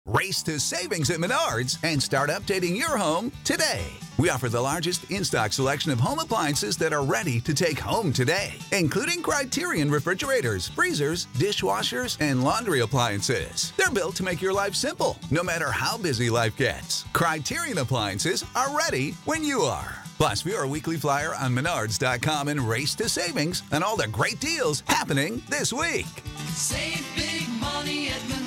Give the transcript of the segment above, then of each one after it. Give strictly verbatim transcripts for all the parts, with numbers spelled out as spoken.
Race to savings at Menards and start updating your home today. We offer the largest in-stock selection of home appliances that are ready to take home today, including Criterion refrigerators, freezers, dishwashers, and laundry appliances. They're built to make your life simple, no matter how busy life gets. Criterion appliances are ready when you are. Plus, view our weekly flyer on menards dot com and race to savings on all the great deals happening this week. Save big money at Menards.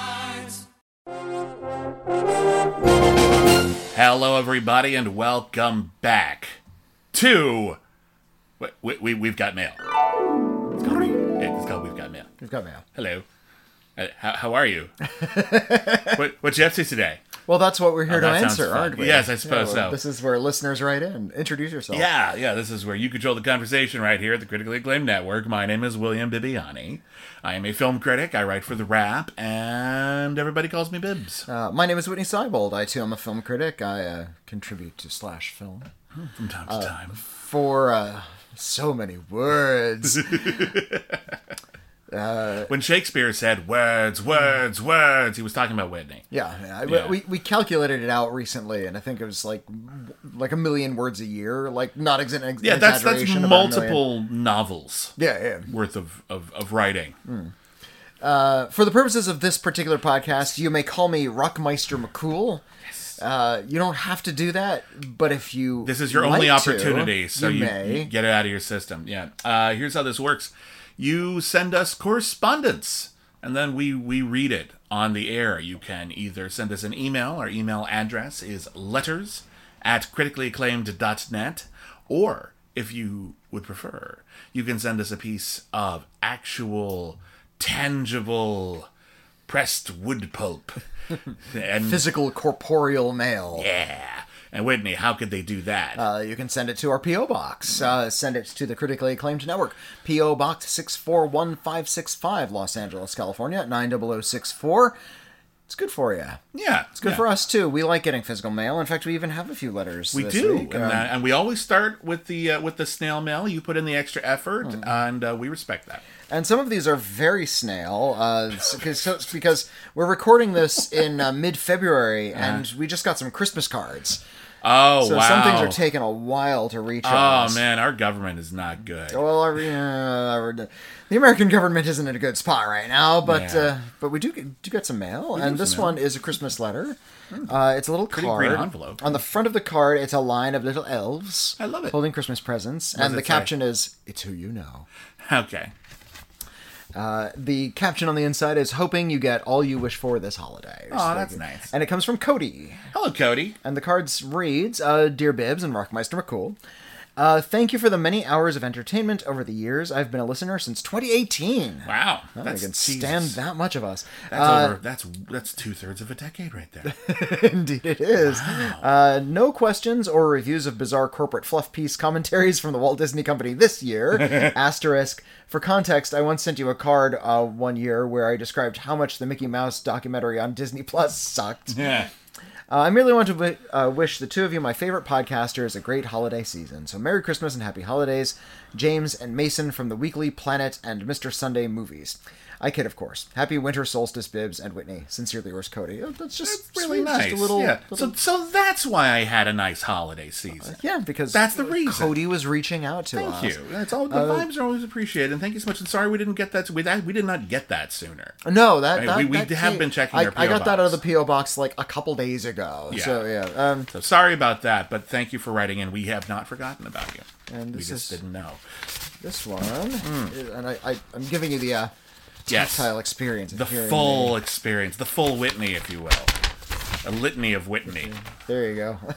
Hello, everybody, and welcome back to... We, we, we, we've got mail. It's called, it's called We've Got Mail. We've got mail. Hello. Uh, how, how are you? what, what you up to today? Well, that's what we're here Oh, to that sounds answer, fun. aren't we? Yes, I suppose well, so. This is where listeners write in. Introduce yourself. Yeah, yeah, this is where you control the conversation right here at the Critically Acclaimed Network. My name is William Bibiani. I am a film critic. I write for The Wrap, and everybody calls me Bibbs. Uh, my name is Whitney Seibold. I, too, am a film critic. I uh, contribute to Slash Film. From time to uh, time. For uh, so many words. uh, when Shakespeare said, words, words, words, he was talking about Whitney. Yeah, yeah. Yeah. We, we calculated it out recently, and I think it was like like a million words a year. Like, not ex- ex- Yeah, that's that's exaggeration, about a million. multiple novels Yeah, yeah. worth of, of, of writing. Uh, for the purposes of this particular podcast, you may call me Rockmeister McCool. Uh, you don't have to do that, but if you This is your like only to, opportunity, so you, you, may. you get it out of your system. Yeah. Uh, here's how this works. You send us correspondence, and then we, we read it on the air. You can either send us an email. Our email address is letters at critically acclaimed dot net, or if you would prefer, you can send us a piece of actual, tangible, pressed wood pulp. and Physical corporeal mail. Yeah. And Whitney, how could they do that? Uh, you can send it to our P O Box. Uh, send it to the Critically Acclaimed Network. P O Box six four one five six five, Los Angeles, California, nine zero zero six four. It's good for you. yeah. It's good yeah. for us, too. We like getting physical mail. In fact, we even have a few letters We this do, week. and, Um, that, and we always start with the uh, with the snail mail. You put in the extra effort, Hmm. and uh, we respect that. And some of these are very snail, uh, because, so, because we're recording this in uh, mid-February, and we just got some Christmas cards. Oh So wow! some things are taking a while to reach oh us. man, our government is not good. Well, our, uh, our, the American government isn't in a good spot right now, but Yeah. uh, but we do get, do get some mail, and get this some mail. one is a Christmas letter. Uh, it's a little Pretty card. green envelope. On the front of the card, it's a line of little elves. I love it. Holding Christmas presents, does and the it say? caption is, "It's who you know." Okay. Uh, the caption on the inside is, "Hoping you get all you wish for this holiday." Oh, that's nice. And it comes from Cody. Hello, Cody. And the cards reads, uh, Dear Bibbs and Rockmeister McCool, uh, thank you for the many hours of entertainment over the years. I've been a listener since twenty eighteen. Wow, I that's can Jesus. stand that much of us. That's Uh, over. That's that's two thirds of a decade right there. Indeed it is. Uh, no questions or reviews of bizarre corporate fluff piece commentaries from the Walt Disney Company this year. Asterisk. For context, I once sent you a card uh, one year where I described how much the Mickey Mouse documentary on Disney Plus sucked. Yeah. Uh, I merely want to w- uh, wish the two of you, my favorite podcasters, a great holiday season. So Merry Christmas and Happy Holidays, James and Mason from the Weekly Planet and Mister Sunday Movies. I kid, of course. Happy winter solstice, Bibbs and Whitney. Sincerely yours, Cody. Oh, that's just That's really sweet, nice. Just a little, yeah. little- So so that's why I had a nice holiday season. yeah, because That's the reason. Cody was reaching out to Thank us. you. That's all. The vibes are always appreciated, and thank you so much. And sorry we didn't get that. We that we did not get that sooner. No, that, Right, that we- we that have came- been checking I, our P O I got that out of box. the P O box like a couple days ago. Yeah. So yeah, um, So sorry about that, but thank you for writing in. We have not forgotten about you. And we this just is- didn't know. this one, and I, I, I'm giving you the uh, Yes. tactile experience. of The hearing full me. experience, the full Whitney, if you will. A litany of Whitney. There you go.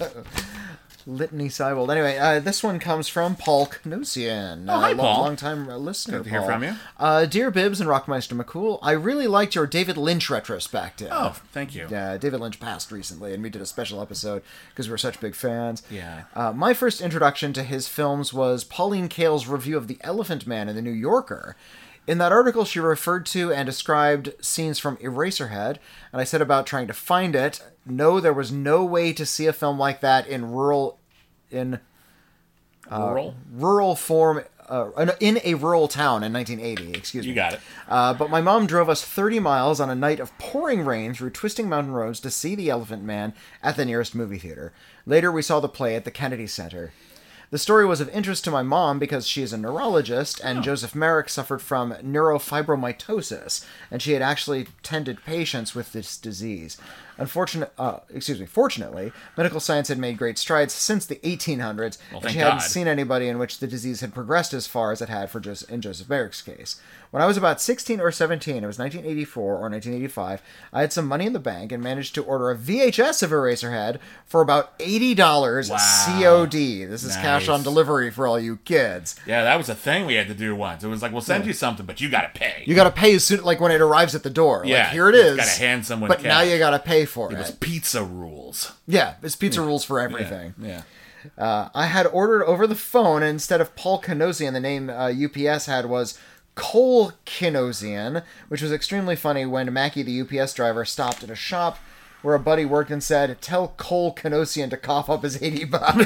Litany Seibold. Anyway, uh, this one comes from Paul Knusian. Oh, hi, uh, Paul. Long time listener. Good to hear Paul. from you. Uh, Dear Bibbs and Rockmeister McCool, I really liked your David Lynch retrospective. Oh, thank you. Yeah, David Lynch passed recently, and we did a special episode because we're such big fans. Yeah. Uh, my first introduction to his films was Pauline Kael's review of The Elephant Man in The New Yorker. In that article, she referred to and described scenes from Eraserhead, and I said about trying to find it. No, there was no way to see a film like that in rural, in Rural? rural form uh, in a rural town in nineteen eighty. Excuse me. You got it. Uh, but my mom drove us thirty miles on a night of pouring rain through twisting mountain roads to see The Elephant Man at the nearest movie theater. Later, we saw the play at the Kennedy Center. The story was of interest to my mom because she is a neurologist, and oh. Joseph Merrick suffered from neurofibromatosis, and she had actually tended patients with this disease. Unfortunate, uh, excuse me, fortunately, medical science had made great strides since the eighteen hundreds, well, and she God. hadn't seen anybody in which the disease had progressed as far as it had for Joseph, in Joseph Merrick's case. When I was about sixteen or seventeen, it was nineteen eighty-four or nineteen eighty-five, I had some money in the bank and managed to order a V H S of Eraserhead for about eighty dollars wow. C O D. This is nice. cash on delivery for all you kids. Yeah, that was a thing we had to do once. It was like, we'll send yeah. you something, but you gotta pay. You gotta pay as soon, like when it arrives at the door. Yeah, like, here it is. Gotta hand someone But cash. now you gotta pay for it. It was pizza rules. Yeah, it's pizza yeah. rules for everything. Yeah. yeah. Uh, I had ordered over the phone, and instead of Paul Kinosian, the name uh, U P S had was Cole Kinosian, which was extremely funny when Mackie, the U P S driver, stopped at a shop where a buddy worked and said, "Tell Cole Kinosian to cough up his eighty bucks."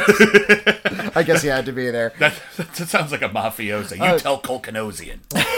I guess he had to be there. That, that sounds like a mafioso. You uh, tell Cole Kinosian.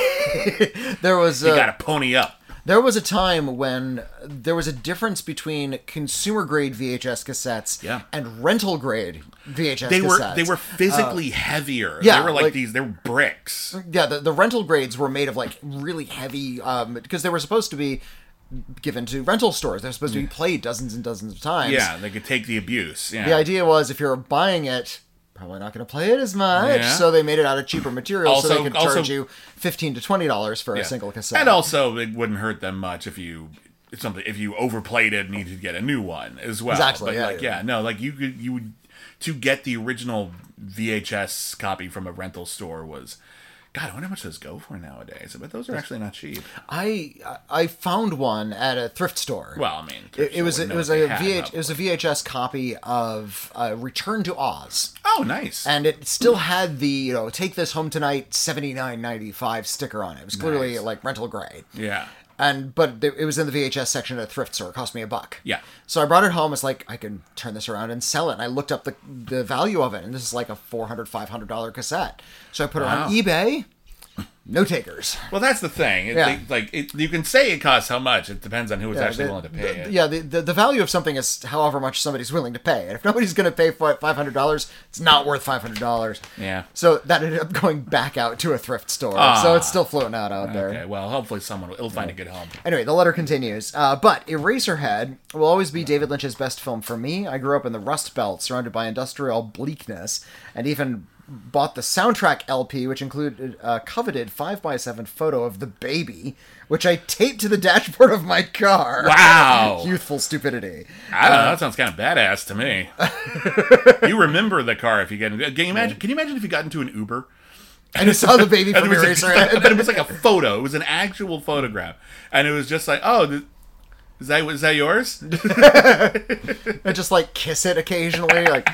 There was... Uh, you gotta pony up. There was a time when there was a difference between consumer-grade V H S cassettes yeah. and rental-grade V H S they cassettes. Were, they were physically uh, heavier. Yeah, they were like, like these, they were bricks. Yeah, the, the rental grades were made of like really heavy, um, because they were supposed to be given to rental stores. They're supposed to be played dozens and dozens of times. Yeah, they could take the abuse. Yeah. The idea was if you're buying it, probably not going to play it as much, yeah. so they made it out of cheaper material also, so they could charge also, you fifteen to twenty dollars for yeah. a single cassette. And also, it wouldn't hurt them much if you something if you overplayed it and needed to get a new one as well. Exactly. But yeah, like, yeah. yeah, no, like you could you would to get the original V H S copy from a rental store was. God, I wonder how much those go for nowadays. But those are actually not cheap. I I found one at a thrift store. Well, I mean, it, it was it was a V H it was a V H S copy of uh, Return to Oz. Oh, nice! And it still had the you know take this home tonight seventy-nine ninety-five sticker on it. It was clearly nice. like rental grade. Yeah. And but it was in the V H S section at a thrift store. It cost me a buck. Yeah. So I brought it home. It's like I can turn this around and sell it. And I looked up the the value of it, and this is like a four hundred five hundred dollar cassette. So I put it wow. on eBay. No takers. Well, that's the thing. It, Yeah. they, like it, you can say it costs how much. It depends on who is Yeah, actually the- willing to pay the- it. Yeah, the, the the value of something is however much somebody's willing to pay. And if nobody's going to pay five hundred dollars, it's not worth five hundred dollars. Yeah. So that ended up going back out to a thrift store. Ah. So it's still floating out out there. Okay. Well, hopefully someone will, will find a good home. Anyway, the letter continues. Uh, but Eraserhead will always be David Lynch's best film for me. I grew up in the Rust Belt, surrounded by industrial bleakness, and even bought the soundtrack L P, which included a coveted five by seven photo of the baby, which I taped to the dashboard of my car. Wow. Youthful stupidity. I don't Uh, know. That sounds kind of badass to me. You remember the car if you get into. Can you imagine? Can you imagine if you got into an Uber? I just saw the baby And from it was like, Eraserhead. but it was like a photo. It was an actual photograph, and it was just like, oh, th- is that is that yours? I just like kiss it occasionally, like.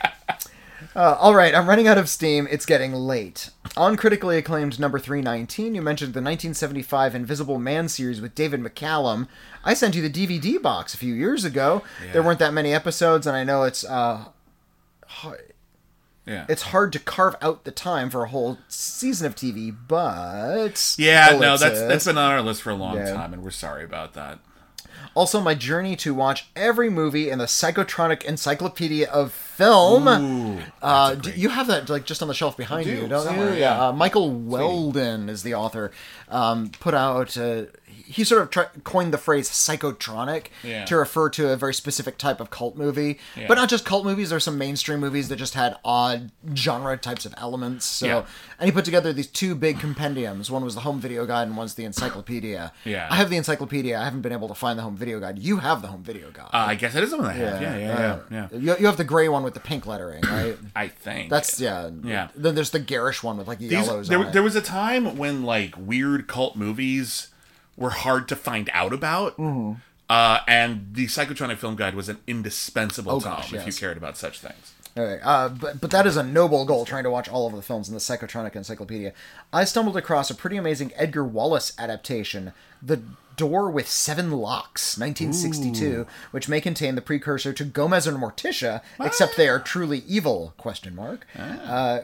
Uh, all right, I'm running out of steam. It's getting late. On critically acclaimed number three nineteen, you mentioned the nineteen seventy-five Invisible Man series with David McCallum. I sent you the D V D box a few years ago. Yeah. There weren't that many episodes, and I know it's uh, hard, Yeah. it's hard to carve out the time for a whole season of T V, but Yeah, no, that's ellipsis. that's been on our list for a long Yeah. time, and we're sorry about that. Also, my journey to watch every movie in the Psychotronic Encyclopedia of Film. Ooh, uh, that's a do great- you have that like just on the shelf behind I do, you, don't somewhere, you? yeah. Uh, Michael Weldon is the author. Um, put out. Uh, he sort of tri- coined the phrase psychotronic Yeah. to refer to a very specific type of cult movie. Yeah. But not just cult movies. There's some mainstream movies that just had odd genre types of elements. So, Yeah. and he put together these two big compendiums. One was the home video guide, and one's the encyclopedia. Yeah. I have the encyclopedia. I haven't been able to find the home video guide. You have the home video guide. Uh, I guess that is the one I have. Yeah, yeah, yeah. uh, yeah. You, you have the gray one with the pink lettering, right? I think That's yeah. Yeah. Then there's the garish one with like These- yellows there, on it. there was a time when like weird cult movies were hard to find out about, Mm-hmm. uh, and the Psychotronic Film Guide was an indispensable Oh, tome gosh, if you yes. cared about such things. All right, uh, but but that is a noble goal, trying to watch all of the films in the Psychotronic Encyclopedia. I stumbled across a pretty amazing Edgar Wallace adaptation, The Door with Seven Locks, nineteen sixty-two, Ooh. Which may contain the precursor to Gomez and Morticia, except they are truly evil? Question mark. Ah. Uh,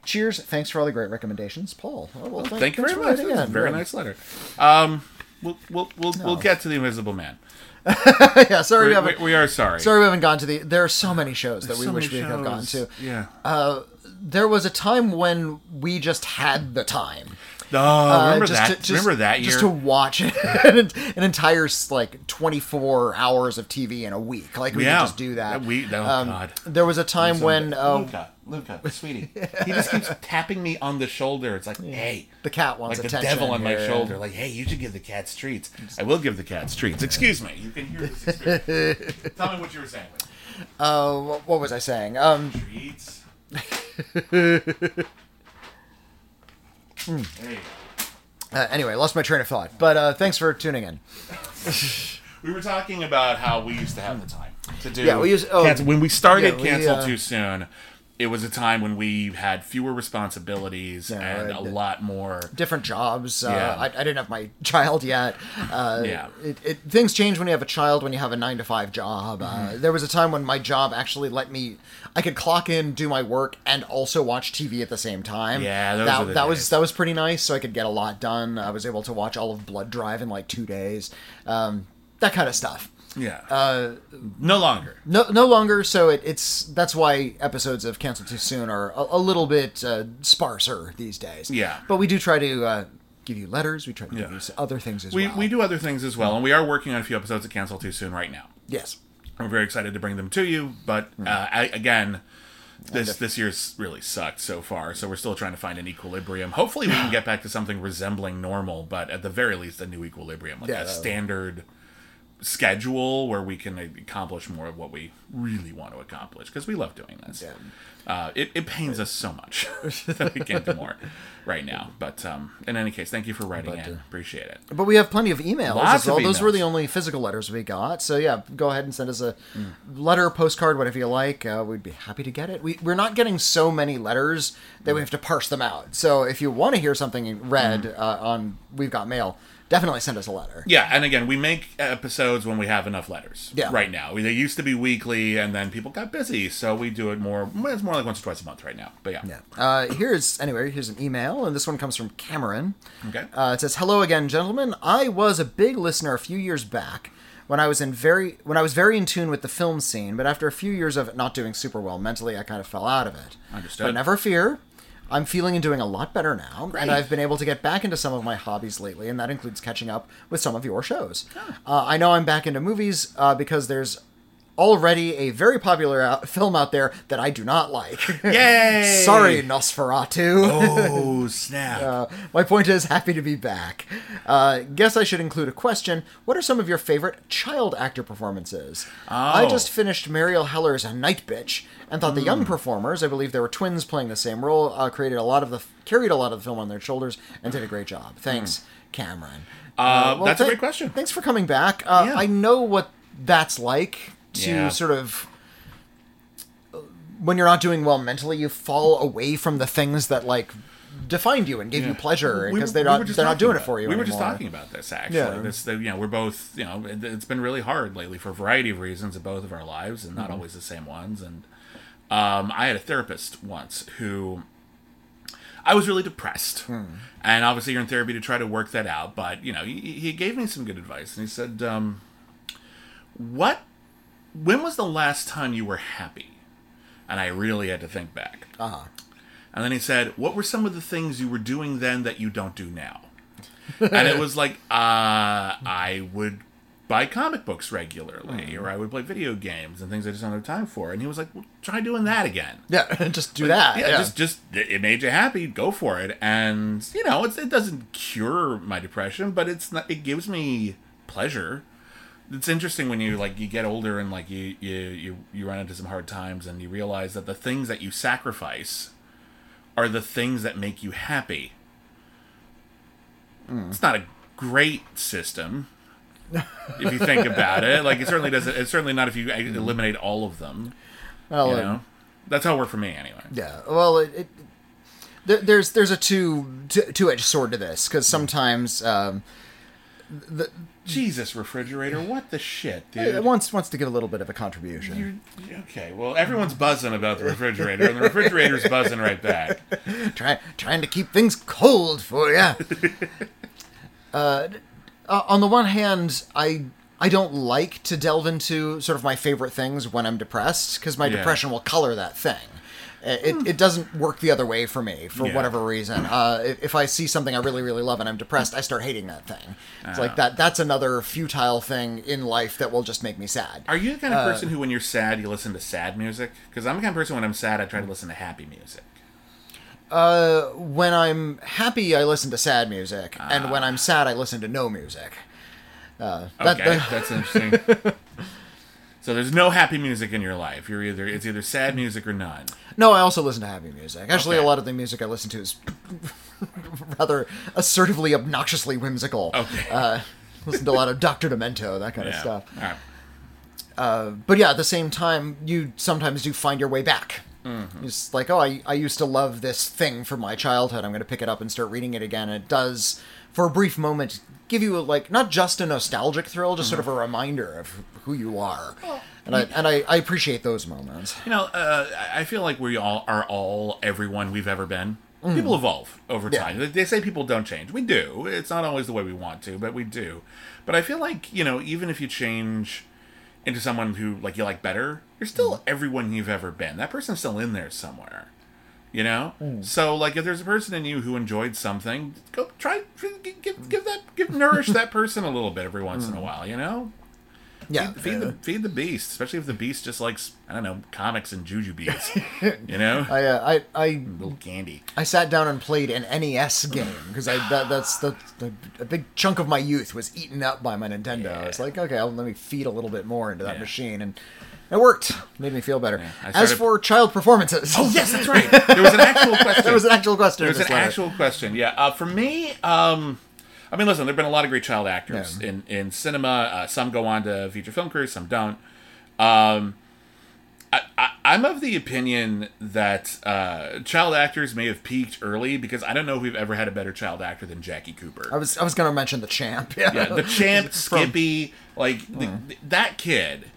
cheers. Thanks for all the great recommendations, Paul. Oh, well, Thank you thanks very for much. writing That's a in. very Yeah. nice letter. Um, we'll we'll we'll, we'll get to the Invisible Man. yeah, sorry we, We, haven't. we, we are sorry. Sorry we haven't gone to the. There are so many shows that we So wish many we could have gone shows. to. Yeah. Uh, there was a time when we just had the time. Oh, Uh, remember just that? to- just- remember that year? Just to watch an, an entire like twenty-four hours of T V in a week. Like we Yeah. could just do that. We- oh, Um, God. There was a time when uh, Luca, Luca, sweetie, he just keeps tapping me on the shoulder. It's like, hey, the cat wants like the attention. devil on my here. shoulder. Like, hey, you should give the cats treats. I will give the cats treats. Excuse me. You can hear this experience. Tell me what you were saying. Uh, what, what was I saying? Um, Treats. Hmm. Hey. uh, anyway, lost my train of thought. But uh, thanks for tuning in. We were talking about how we used to have the time to do. Yeah, we used- oh, cancel. When we started yeah, we, Cancel uh, Too Soon, it was a time when we had fewer responsibilities Yeah, and right. a lot more. Different jobs. Uh, Yeah. I, I didn't have my child yet. Uh, Yeah. It, it, things change when you have a child, when you have a nine to five job. Uh, Mm-hmm. there was a time when my job actually let me, I could clock in, do my work, and also watch T V at the same time. Yeah, those that, are the that days. was that was pretty nice. So I could get a lot done. I was able to watch all of Blood Drive in like two days. Um, that kind of stuff. Yeah. Uh, no longer. No, no longer. So it, it's that's why episodes of Cancel Too Soon are a, a little bit uh, sparser these days. Yeah. but we do try to uh, give you letters. We try to give Yeah. you other things as We, well. we do other things as well, and we are working on a few episodes of Cancel Too Soon right now. Yes. We're very excited to bring them to you, but Hmm. uh, I, again, this this year's really sucked so far, so we're still trying to find an equilibrium. Hopefully, we can get back to something resembling normal, but at the very least, a new equilibrium, like Yeah, a that- standard schedule where we can accomplish more of what we really want to accomplish, because we love doing this. Yeah. Uh, it, it pains us so much that we can't do more right now. But um, in any case, thank you for writing But, in. uh, Appreciate it. But we have plenty of emails Lots as well. of Those were emails. the only physical letters we got. So yeah, go ahead and send us a letter, postcard, whatever you like. Uh, we'd be happy to get it. We, we're not getting so many letters that we have to parse them out. So if you want to hear something read uh, on We've Got Mail, definitely send us a letter. Yeah, and again, we make episodes when we have enough letters. Yeah. Right now, they used to be weekly, and then people got busy, so we do it more. It's more like once or twice a month right now. But yeah. Yeah. Uh, here's anyway. Here's an email, and this one comes from Cameron. Okay. Uh, it says, "Hello again, gentlemen. I was a big listener a few years back when I was in very when I was very in tune with the film scene, but after a few years of it not doing super well mentally, I kind of fell out of it. Understood. But never fear." I'm feeling and doing a lot better now, Great. and I've been able to get back into some of my hobbies lately, and that includes catching up with some of your shows. Uh, I know I'm back into movies uh, because there's already a very popular out- film out there that I do not like. Yay! Sorry, Nosferatu. Oh snap! Uh, my point is, happy to be back. Uh, guess I should include a question. What are some of your favorite child actor performances? I Oh. just finished Mariel Heller's Night Bitch and thought the young Hmm. performers, I believe there were twins playing the same role, uh, created a lot of the carried a lot of the film on their shoulders and did a great job. Thanks, Cameron. Hmm. Uh, well, that's a th- great question. Thanks for coming back. Uh, Yeah. I know what that's like to Yeah. sort of when you're not doing well mentally, you fall away from the things that like defined you and gave you pleasure We because were- they're we not were just they're not talking doing it about- for you We were anymore. just talking about this actually. Yeah. This, the, you know, we're both, you know, it, it's been really hard lately for a variety of reasons in both of our lives, and not Mm-hmm. always the same ones. And um, I had a therapist once who I was really depressed, Hmm. and obviously you're in therapy to try to work that out. But you know, he, he gave me some good advice, and he said, um, "What? When was the last time you were happy?" And I really had to think back. Uh-huh. And then he said, "What were some of the things you were doing then that you don't do now?" And it was like, uh, I would buy comic books regularly, or I would play video games and things I just don't have time for. And he was like, "Well, try doing that again." Yeah, just do that. Yeah, Yeah, just just it made you happy. Go for it. And you know, it's, it doesn't cure my depression, but it's not, it gives me pleasure. It's interesting when you like you get older and like you you you you run into some hard times and you realize that the things that you sacrifice are the things that make you happy. It's not a great system if you think about it. Like it certainly doesn't. It's certainly not if you eliminate all of them. well, You uh, know, that's how it worked for me anyway. yeah. Well, it, it there, there's there's a two two edged sword to this because sometimes um, the Jesus, refrigerator, what the shit, It dude? wants wants to give a little bit of a contribution. You're, okay, well, everyone's buzzing about the refrigerator, and the refrigerator's buzzing right back. Try, trying to keep things cold for you. uh, uh, on the one hand, I I don't like to delve into sort of my favorite things when I'm depressed, because my Yeah. depression will color that thing. It, it doesn't work the other way for me, for Yeah. whatever reason. Uh, if, if I see something I really, really love and I'm depressed, I start hating that thing. It's like that. That's another futile thing in life that will just make me sad. Are you the kind of person who, when you're sad, you listen to sad music? Because I'm the kind of person, when I'm sad, I try to listen to happy music. Uh, when I'm happy, I listen to sad music, and when I'm sad, I listen to no music. Uh, that, Okay, that- that's interesting. So there's no happy music in your life. You're either it's either sad music or none. no, I also listen to happy music. Actually, Okay. a lot of the music I listen to is rather assertively, obnoxiously whimsical. Okay. Uh, listen to a lot of Doctor Demento, that kind of Yeah. stuff. All right. Uh, but yeah, at the same time, you sometimes do find your way back. Mm-hmm. It's like, oh, I, I used to love this thing from my childhood. I'm going to pick it up and start reading it again. And it does, for a brief moment, give you, a, like, not just a nostalgic thrill, just sort of a reminder of who you are. And I and I, I appreciate those moments. You know, uh, I feel like we all are all everyone we've ever been. People evolve over Yeah. time. They say people don't change. We do. It's not always the way we want to, but we do. But I feel like, you know, even if you change into someone who, like, you like better, you're still everyone you've ever been. That person's still in there somewhere. You know? So, like, if there's a person in you who enjoyed something, go try, give, give, give that, give, nourish that person a little bit every once in a while, you know? Yeah. Feed, feed the feed the beast, especially if the beast just likes, I don't know, comics and jujubes. You know, I, uh, I I little candy. I sat down and played an N E S game because I that, that's the, the a big chunk of my youth was eaten up by my Nintendo. Yeah. I was like, okay, I'll, let me feed a little bit more into that Yeah. machine, and it worked. Made me feel better. I As started- for child performances, Oh yes, that's right. There was an actual question. there was an actual question. There in was this an letter. actual question. Yeah, uh, for me, um, I mean, listen, there've been a lot of great child actors Yeah. in in cinema. Uh, some go on to feature film careers, some don't. Um, I, I, I'm of the opinion that uh, child actors may have peaked early, because I don't know if we've ever had a better child actor than Jackie Cooper. I was I was gonna mention the champ. Yeah, Yeah, the champ, From- Skippy, like the, th- that kid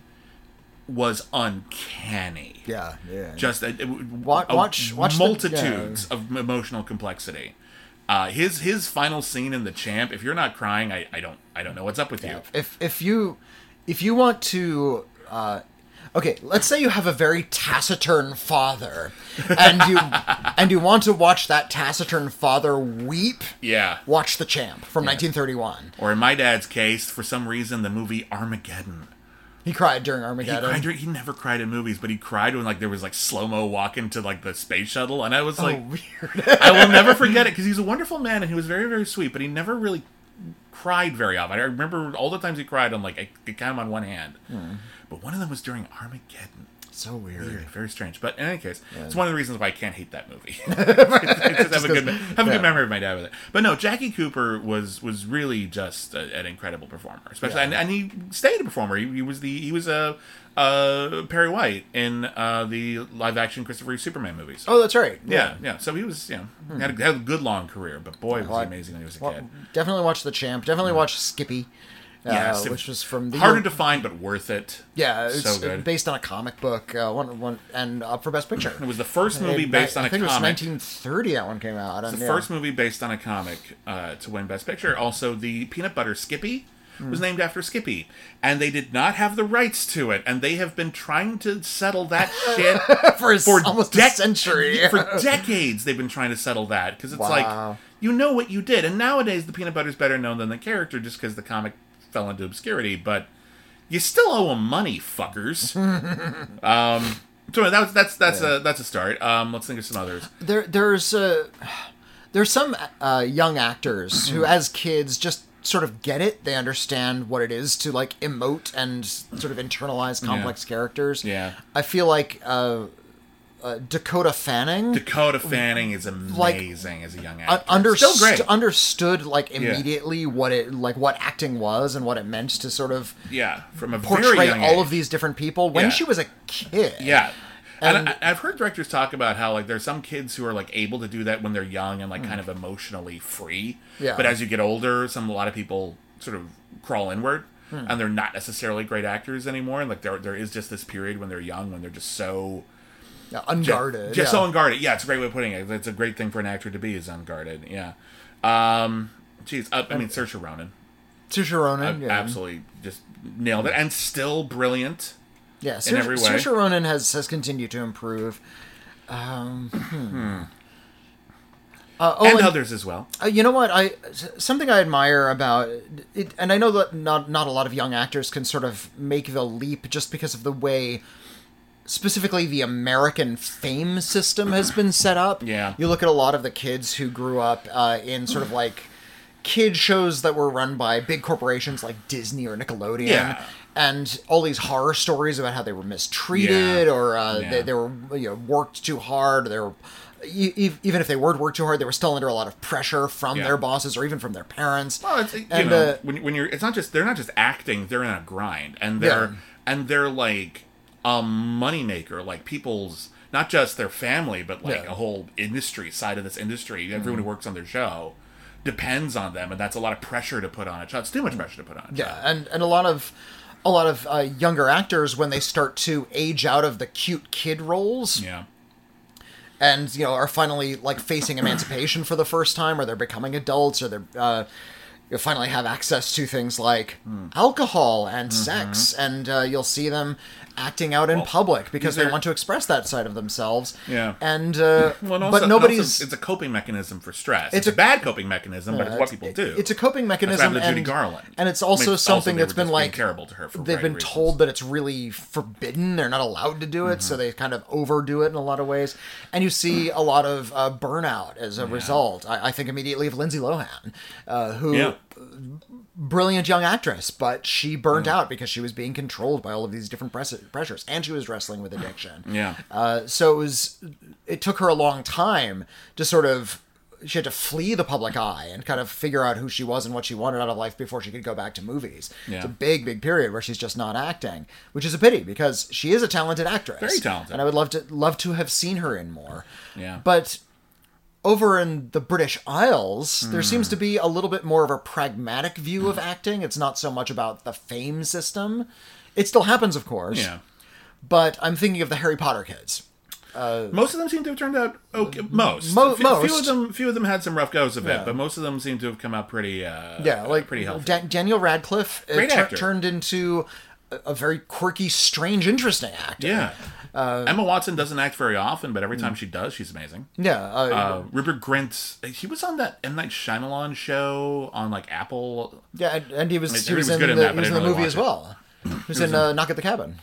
was uncanny. Yeah, yeah. Just a, a- Wa- a watch- watch the- multitudes of emotional complexity. Uh, his his final scene in the champ. If you're not crying, I, I don't I don't know what's up with you. if if you if you want to uh okay, let's say you have a very taciturn father and you and you want to watch that taciturn father weep, Yeah. watch The Champ from nineteen thirty-one. Or in my dad's case, for some reason, the movie Armageddon. He cried during He Armageddon. cried. during- He never cried in movies, but he cried when like there was like slow mo walking to like the space shuttle, and I was like, oh, weird. I will never forget it, because he's a wonderful man and he was very, very sweet, but he never really cried very often. I remember all the times he cried on like I could count them on one hand, but one of them was during Armageddon. So weird. Weird, very strange. But in any case, it's one of the reasons why I can't hate that movie. Just have a good, have a yeah. good memory of my dad with it. But no, Jackie Cooper was was really just a, an incredible performer, especially, Yeah. and, and he stayed a performer. He, he was the he was a uh, Perry White in uh, the live action Christopher Reeve Superman movies. Oh, that's right. Yeah, yeah. So he was, you know, had, a, had a good long career, but boy, was he amazing when he was a Well, kid. definitely watch The Champ. Definitely watch Skippy. Uh, Yeah, so which was from the Harder to find, but worth it. yeah, it's so good. based on a comic book. Uh, one one and up for Best Picture. It was the first movie And based I, on I a think it was comic. nineteen thirty that one came out. The and, yeah. first movie based on a comic uh, to win Best Picture. Also, the peanut butter Skippy was named after Skippy, and they did not have the rights to it, and they have been trying to settle that shit for, for almost dec- a century. for decades. They've been trying to settle that, because it's Wow. like, you know what you did, and nowadays the peanut butter's better known than the character just because the comic fell into obscurity, but you still owe them money, fuckers. um, so that was, that's that's a that's a start. Um, let's think of some others. there there's uh, there's some uh, young actors who, as kids, just sort of get it. They understand what it is to like emote and sort of internalize complex characters. Yeah. I feel like uh, uh, Dakota Fanning Dakota Fanning is amazing as a young un- actor. Still great. underst- understood like immediately what it like what acting was and what it meant to sort of Yeah, from a very portray young all age. of these different people when Yeah. she was a kid. Yeah. And, And- I, I've heard directors talk about how like there's some kids who are like able to do that when they're young and like kind of emotionally free. Yeah. But as you get older, some a lot of people sort of crawl inward, hmm. and they're not necessarily great actors anymore. And like there there is just this period when they're young when they're just so yeah, unguarded, just, just yeah. so unguarded. Yeah, it's a great way of putting it. It's a great thing for an actor to be is unguarded. Yeah. Um, geez, uh, I mean, Saoirse Ronan. Saoirse Ronan, uh, yeah. absolutely just nailed it, and still brilliant. Yeah, in Saoirse, every way. Saoirse Ronan has has continued to improve. Um, hmm. Hmm. Uh, oh, and, and others as well. Uh, you know what? I something I admire about it, and I know that not not a lot of young actors can sort of make the leap just because of the way, specifically the American fame system has been set up. Yeah. You look at a lot of the kids who grew up uh, in sort of like kid shows that were run by big corporations like Disney or Nickelodeon. Yeah. And all these horror stories about how they were mistreated Yeah. or uh, Yeah. they, they were you know worked too hard. They were e- e- even if they weren't worked too hard, they were still under a lot of pressure from Yeah. their bosses or even from their parents. Well, it's, you and, know, uh, when when you're, it's not just they're not just acting; they're in a grind, and they're Yeah. and they're like a moneymaker, like people's not just their family, but like Yeah. a whole industry side of this industry. Everyone who works on their show depends on them, and that's a lot of pressure to put on a show. It's too much pressure to put on a show. Yeah, and, and a lot of a lot of uh, younger actors when they start to age out of the cute kid roles. Yeah. And you know are finally like facing emancipation for the first time, or they're becoming adults, or they're uh, you finally have access to things like Mm. alcohol and Mm-hmm. sex, and uh, you'll see them acting out in public because these they are- want to express that side of themselves. Yeah. and uh, Well, and also, but and nobody's. also it's a coping mechanism for stress. It's It's, a- a bad coping mechanism, but uh, it's what people do. It's a coping That's what mechanism, happened to and Judy Garland. and it's I also mean, something they that's were been just being like terrible to her. For they've been various told reasons. that it's really forbidden. They're not allowed to do it, Mm-hmm. so they kind of overdo it in a lot of ways. And you see a lot of uh, burnout as a result. I, I think immediately of Lindsay Lohan, uh, who Yeah. brilliant young actress, but she burnt out because she was being controlled by all of these different press- pressures, and she was wrestling with addiction. Yeah. Uh, so it was. It took her a long time to sort of. She had to flee the public eye and kind of figure out who she was and what she wanted out of life before she could go back to movies. Yeah. It's a big, big period where she's just not acting, which is a pity because she is a talented actress. Very talented. And I would love to love to have seen her in more. Yeah. But over in the British Isles, there seems Hmm. to be a little bit more of a pragmatic view of acting. It's not so much about the fame system. It still happens, of course. Yeah. But I'm thinking of the Harry Potter kids. Most of them seem to have turned out okay. Most, Mo- a few, few most. of them, few of them had some rough goes of Yeah. it, but most of them seem to have come out pretty, uh, Yeah, like pretty healthy. Da- Daniel Radcliffe uh, Great tur- actor. turned into a, a very quirky, strange, interesting actor. yeah, Uh, Emma Watson doesn't act very often, but every time she does, she's amazing. Yeah. Uh, Uh, Rupert Grint, he was on that M Night Shyamalan show on like Apple. yeah, and, and he was I mean, he was he was in good the, in that, he but was I in the didn't movie really as watch well. He was in uh, Knock at the Cabin.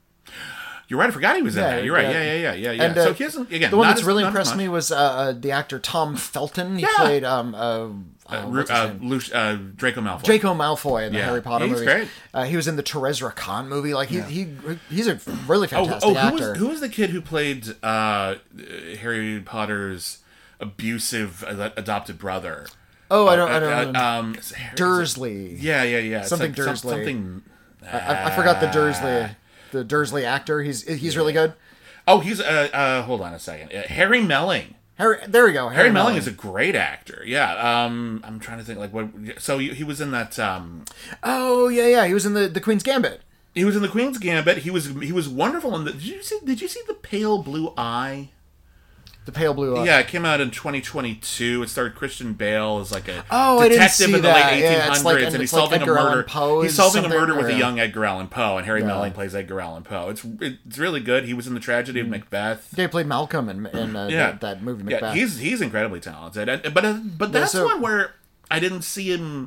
You're right. I forgot he was in Yeah, that. You're right. yeah. Yeah, yeah, yeah, yeah. yeah. And, uh, so he hasn't again. The one not that's as- really not as impressed much. me was uh, uh, the actor Tom Felton. He Yeah. played um, uh, uh, Ru- what's his uh, name? Luc- uh, Draco Malfoy. Draco Malfoy in the Yeah. Harry Potter He's movies. great. Uh, he was in the Therese Raquin movie. Like he, he he's a really Oh, fantastic oh, who actor. was, who was the kid who played uh, Harry Potter's abusive ad- adopted brother? oh, I don't, I Uh, don't uh, know. um, is it Harry- Dursley. Yeah, yeah, yeah. It's Something like some- Dursley. something. I, I- I forgot the Dursley, the Dursley actor. He's he's really good. Oh, he's uh, uh hold on a second. Uh, Harry Melling. Harry, there we go. Harry Melling is a great actor. Yeah. Um, I'm trying to think like what. So he, he was in that. Um, Oh yeah, yeah. He was in the the Queen's Gambit. he was in the Queen's Gambit. He was he was wonderful in the. Did you see? Did you see the Pale Blue Eye? The Pale Blue Eye. Yeah, it came out in twenty twenty-two. It starred Christian Bale as like a Oh, I didn't detective see in the that. late Yeah, eighteen it's hundreds, like- and and he's it's like solving Edgar a Allan murder. Poe He's is solving a something, murder with or- a young Edgar Allan Poe, and Harry Yeah. Melling plays Edgar Allan Poe. It's it's really good. He was in the Tragedy of Macbeth. Yeah, he played Malcolm in, in uh, Yeah. that, that movie Yeah, Macbeth. he's he's incredibly talented, and, but uh, but that's so- one where I didn't see him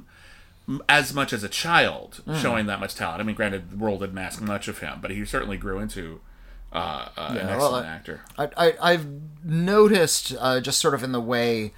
as much as a child Mm. showing that much talent. I mean, granted, the world didn't ask much of him, but he certainly grew into uh, uh, an Yeah, excellent well, I- actor. I, I I've noticed uh, just sort of in the way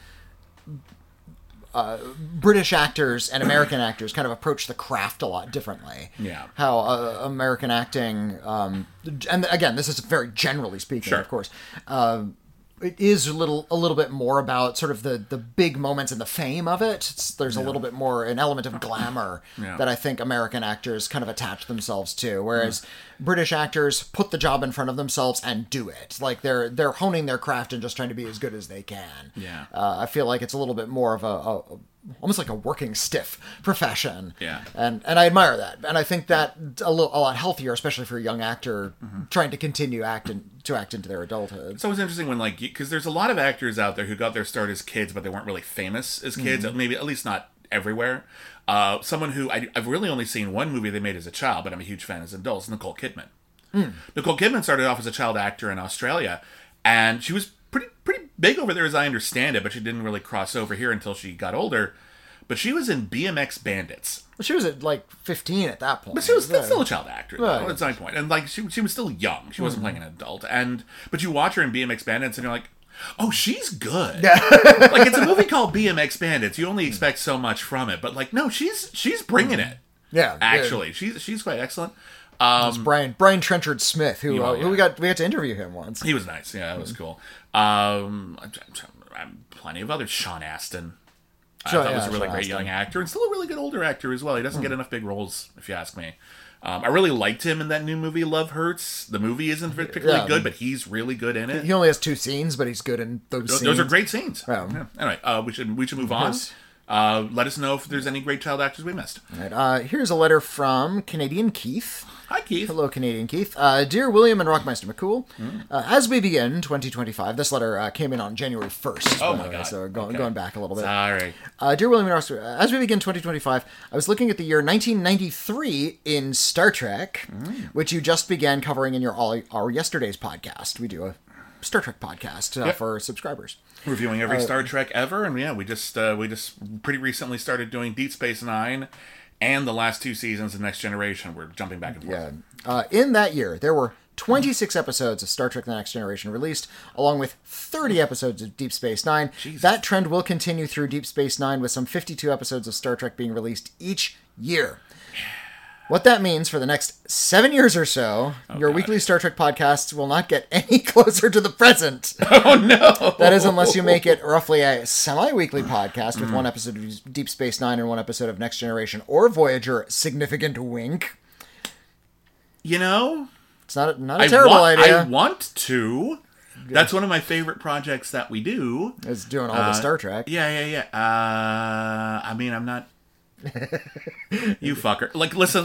uh, British actors and American actors kind of approach the craft a lot differently. Yeah. How uh, American acting, um, and again, this is very generally speaking, Sure. of course. Uh, it is a little a little bit more about sort of the, the big moments and the fame of it. It's, there's a little bit more an element of glamour Yeah. that I think American actors kind of attach themselves to, whereas British actors put the job in front of themselves and do it. Like they're they're honing their craft and just trying to be as good as they can. Yeah. uh, I feel like it's a little bit more of a, a almost like a working stiff profession. Yeah. And and I admire that. And I think that a little a lot healthier, especially for a young actor Mm-hmm. trying to continue acting to act into their adulthood. It's always interesting when, like, because there's a lot of actors out there who got their start as kids, but they weren't really famous as kids. Mm-hmm. Maybe at least not everywhere. Uh, someone who I, I've really only seen one movie they made as a child, but I'm a huge fan as an adult. Is Nicole Kidman. Mm. Nicole Kidman started off as a child actor in Australia, and she was pretty pretty big over there, as I understand it. But she didn't really cross over here until she got older. But she was in B M X Bandits. Well, she was at like fifteen at that point. But she was that's still a child actor, though. Right. That's my point. And like she she was still young. She wasn't playing an adult. And but you watch her in B M X Bandits, and you're like, oh, she's good. Yeah. Like, it's a movie called B M X Bandits. You only expect so much from it, but like, no, she's she's bringing it. Yeah, Actually, yeah. she's she's quite excellent. Um, Brian Brian Trenchard Smith, who, Yeah, uh, yeah. who we got we got to interview him once. he was nice. Yeah, that was cool. Um, I'm, I'm, I'm- plenty of others. Sean Astin. I Sure, thought was yeah, a really Sean great Astin. young actor and still a really good older actor as well. He doesn't get enough big roles, if you ask me. Um, I really liked him in that new movie, Love Hurts. The movie isn't particularly Yeah. good, but he's really good in it. He only has two scenes, but he's good in those Those, scenes. those are great scenes. Yeah. Yeah. Anyway, uh, we should we should move on. Yes. Uh, let us know if there's any great child actors we missed. Right, uh, here's a letter from Canadian Keith. Hi, Keith. Hello, Canadian Keith. Uh, Dear William and Rockmeister McCool, Hmm. uh, as we begin twenty twenty-five, this letter uh, came in on January first. Oh by my the way, God. So go, Okay. going back a little bit. Sorry. Uh, Dear William and Rockmeister, uh, as we begin twenty twenty-five, I was looking at the year nineteen ninety-three in Star Trek, Mm. which you just began covering in your All Our Yesterdays podcast. We do a Star Trek podcast uh, Yep. for subscribers. Reviewing every Star Trek ever, and yeah, we just uh, we just pretty recently started doing Deep Space Nine, and the last two seasons of Next Generation. We're jumping back and forth. Yeah. Uh, in that year, there were twenty-six episodes of Star Trek The Next Generation released, along with thirty episodes of Deep Space Nine. Jesus. That trend will continue through Deep Space Nine, with some fifty-two episodes of Star Trek being released each year. What that means for the next seven years or so, your God. weekly Star Trek podcasts will not get any closer to the present. Oh no! That is, unless you make it roughly a semi-weekly podcast with one episode of Deep Space Nine and one episode of Next Generation or Voyager. Significant wink. You know, It's not a, not a I terrible want, idea. I want to. That's one of my favorite projects that we do. Is doing all the Star Trek. Yeah, yeah, yeah. Uh, I mean, I'm not. You fucker! Like, listen.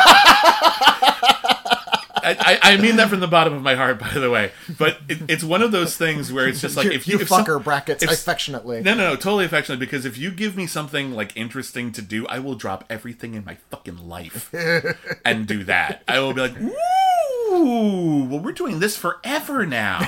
I, I, I mean that from the bottom of my heart, by the way. But it, it's one of those things where it's just like you, if you, you if some- fucker brackets if- affectionately. No, no, no, totally affectionately. Because if you give me something like interesting to do, I will drop everything in my fucking life and do that. I will be like, "Ooh, well, we're doing this forever now."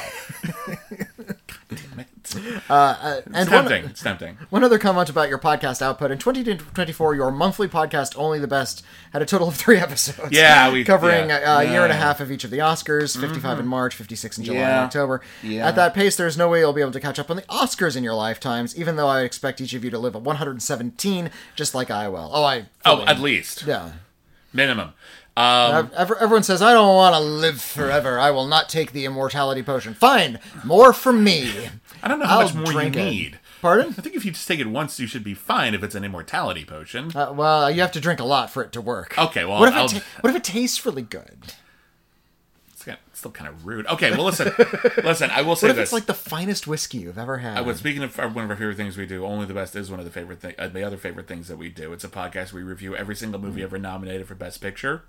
God damn it! Uh, It's and tempting. one, It's tempting. one other comment about your podcast output. In twenty twenty-four, your monthly podcast, Only the Best, had a total of three episodes. Yeah, we- covering yeah. a, a year and a Yeah. half of each of the Oscars, fifty-five in March, fifty-six in July Yeah. and October. Yeah. At that pace, there's no way you'll be able to catch up on the Oscars in your lifetimes, even though I expect each of you to live at one hundred seventeen, just like I will. Oh, I... Oh, fully- at least Yeah. minimum. Um, Ev- Everyone says, I don't want to live forever. I will not take the immortality potion. Fine. More from me. I don't know how I'll much more you drink it. need. Pardon? I think if you just take it once, you should be fine. If it's an immortality potion. Uh, well, you have to drink a lot for it to work. Okay, well, what if, I'll- it, ta- what if it tastes really good? It's kind it's still kind of rude. Okay, well, listen, listen. I will say What if this. it's like the finest whiskey you've ever had? Uh, well, speaking of our- one of our favorite things we do, Only the Best is one of the favorite thing, uh, the other favorite things that we do. It's a podcast where we review every single movie ever nominated for Best Picture.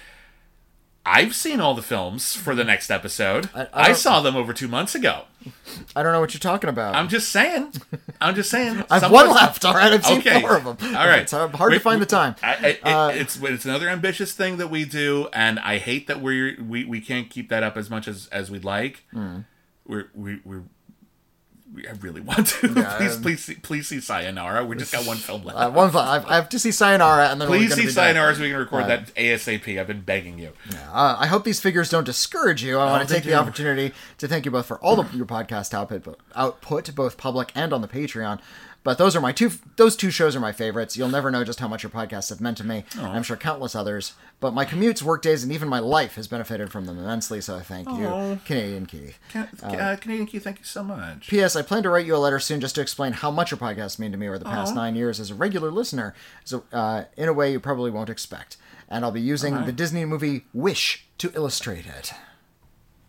I've seen all the films for the next episode. I- I, I don't- saw them over two months ago. I don't know what you're talking about. I'm just saying. I'm just saying. I've Some one of us- left. All right, I've seen Okay. four of them. All right. It's hard hard to We- find we- the time. I, I, it, Uh, it's it's another ambitious thing that we do, and I hate that we're we, we can't keep that up as much as, as we'd like. Hmm. We're we we're. We, I really want to. please, please, see, please see Sayonara. We just got one film left. Uh, one, I've, I have to see Sayonara, and then we're please gonna see be done. Sayonara so we can record that ASAP. I've been begging you. Uh, I hope these figures don't discourage you. I want to they take the do. opportunity to thank you both for all of your podcast output, output, both public and on the Patreon. But those are my two. Those two shows are my favorites. You'll never know just how much your podcasts have meant to me. I'm sure countless others. But my commutes, work days, and even my life has benefited from them immensely. So I thank you, Canadian Keith. Can, uh, Canadian Key, thank you so much. P S. I plan to write you a letter soon just to explain how much your podcasts mean to me over the past nine years as a regular listener, so, uh, in a way you probably won't expect. And I'll be using the Disney movie Wish to illustrate it.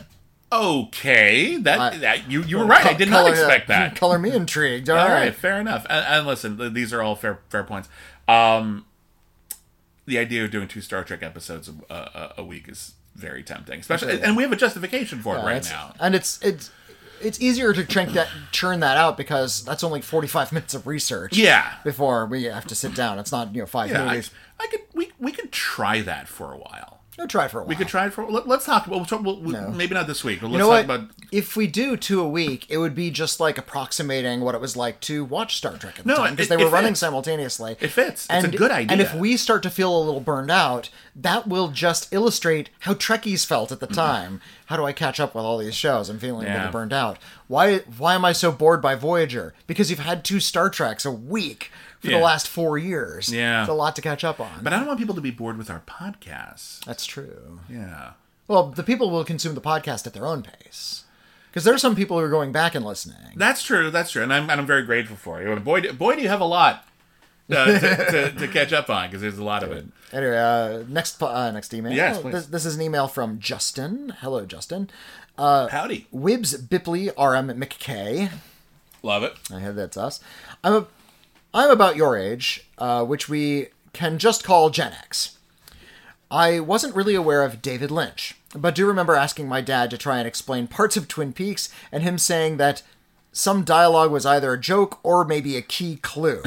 Okay, that, I- that you you were right. I did Color- not expect that. Color me intrigued. All All right. right, fair enough. And, and listen, th- these are all fair fair points. Um, the idea of doing two Star Trek episodes a, a, a week is very tempting, especially, and we have a justification for it Yeah, right it's- now. And it's it's it's easier to churn that churn that out because that's only forty-five minutes of research. Yeah. Before we have to sit down. It's not, you know, five Yeah, I, movies. I could we we could try that for a while. We'll try for a while. We could try it for. Let, let's talk. We'll, talk- we'll, No. Maybe not this week. But let's You know talk what? about. If we do two a week, it would be just like approximating what it was like to watch Star Trek at the No, time because it- they were it running fits. simultaneously. It fits. It's and, a good idea. And if we start to feel a little burned out, that will just illustrate how Trekkies felt at the time. How do I catch up with all these shows? I'm feeling a Yeah. little burned out. Why? Why am I so bored by Voyager? Because you've had two Star Treks a week for Yeah. the last four years. Yeah. It's a lot to catch up on. But I don't want people to be bored with our podcasts. That's true. Yeah. Well, the people will consume the podcast at their own pace. Because there are some people who are going back and listening. That's true. That's true, and I'm and I'm very grateful for you. Boy, do- boy, do you have a lot uh, to, to, to catch up on because there's a lot of it. Anyway, uh, next po- uh, next email. Yes, please. This, this is an email from Justin. Hello, Justin. Uh, Howdy, Wibbs Bipley R M McKay. love it. I heard that's us. I'm a, I'm about your age, uh, which we can just call Gen X. I wasn't really aware of David Lynch, but do remember asking my dad to try and explain parts of Twin Peaks and him saying that some dialogue was either a joke or maybe a key clue.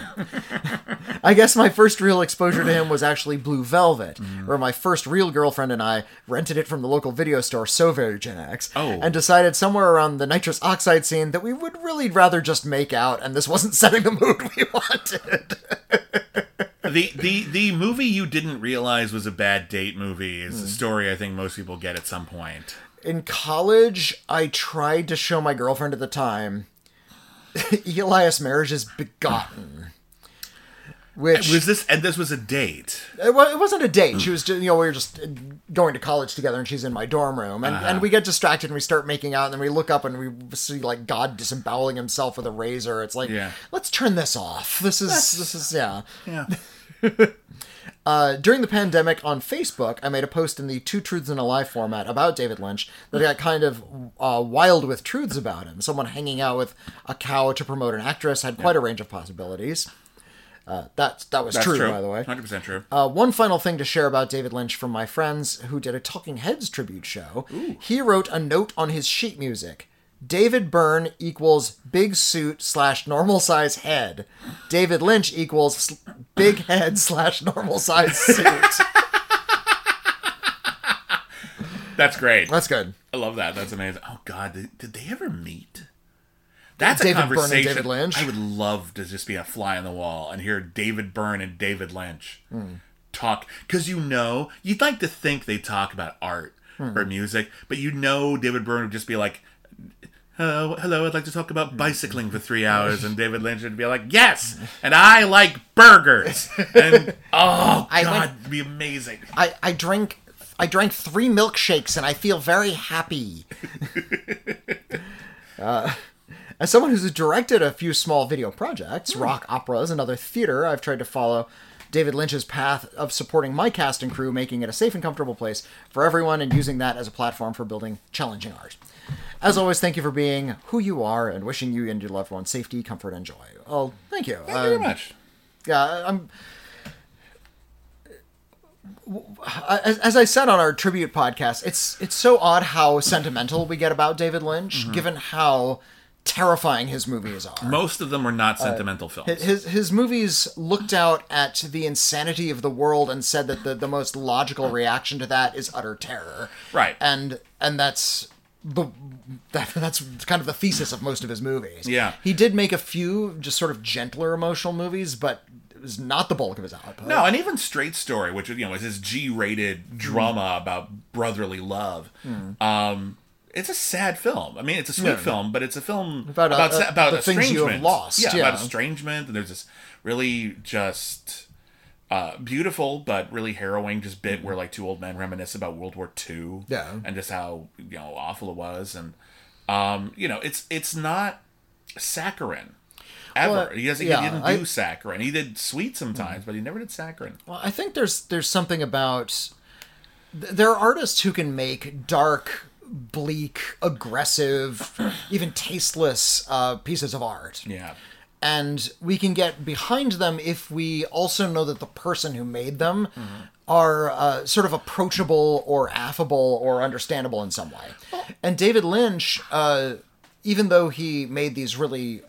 I guess my first real exposure to him was actually Blue Velvet, where my first real girlfriend and I rented it from the local video store, So Very Gen X, Oh. and decided somewhere around the nitrous oxide scene that we would really rather just make out, and this wasn't setting the mood we wanted. The, the the movie you didn't realize was a bad date movie is a story I think most people get at some point. In college, I tried to show my girlfriend at the time Elias Marriage's Begotten. Which Was this and this was a date? it, wa- it wasn't a date. She was, just, you know, we were just going to college together, and she's in my dorm room, and, and we get distracted and we start making out, and then we look up and we see like God disemboweling himself with a razor. It's like, Yeah. let's turn this off. This is this is yeah. Yeah. Uh, during the pandemic on Facebook, I made a post in the Two Truths and a Lie format about David Lynch that got kind of uh, wild with truths about him. Someone hanging out with a cow to promote an actress had quite a range of possibilities. Uh, that that was That's true, true, by the way. one hundred percent true. Uh, one final thing to share about David Lynch from my friends who did a Talking Heads tribute show. He wrote a note on his sheet music. David Byrne equals big suit slash normal size head. David Lynch equals s- big head slash normal size suit. That's great. That's good. I love that. That's amazing. Oh God, did, did they ever meet? That's David a Byrne and conversation. David Lynch? I would love to just be a fly on the wall and hear David Byrne and David Lynch Hmm. talk, because you know you'd like to think they talk about art Hmm. or music, but you know David Byrne would just be like, "Hello, hello, I'd like to talk Hmm. about bicycling for three hours," and David Lynch would be like, "Yes, and I like burgers," and oh I God, went- it'd be amazing. I, I drank I drank three milkshakes and I feel very happy. uh, as someone who's directed a few small video projects, rock operas, and other theater, I've tried to follow David Lynch's path of supporting my cast and crew, making it a safe and comfortable place for everyone, and using that as a platform for building challenging art. As always, thank you for being who you are, and wishing you and your loved ones safety, comfort, and joy. Oh, thank you. Thank you very Um, much. Yeah, I'm. As, as I said on our tribute podcast, it's it's so odd how sentimental we get about David Lynch, Mm-hmm. given how terrifying his movies are. Most of them were not sentimental films. His his movies looked out at the insanity of the world and said that the, the most logical reaction to that is utter terror. Right. And and that's the that, that's kind of the thesis of most of his movies. Yeah. He did make a few just sort of gentler emotional movies, but it was not the bulk of his output. No, and even Straight Story, which you know is his G-rated drama about brotherly love. Um, it's a sad film. I mean, it's a sweet Yeah. film, but it's a film About, about uh, about, about the things you have estrangement. lost, Yeah, yeah. about estrangement. And there's this really just uh, beautiful but really harrowing just bit where like two old men reminisce about World War Two. Yeah. and just how you know awful it was, and um, you know it's it's not saccharine. Ever. Well, he, doesn't, yeah, he didn't I- do saccharine. He did sweet sometimes, but he never did saccharine. Well, I think there's there's something about th- there are artists who can make dark bleak, aggressive, even tasteless uh, pieces of art. Yeah. And we can get behind them if we also know that the person who made them mm-hmm. are uh, sort of approachable or affable or understandable in some way. And David Lynch, uh, even though he made these really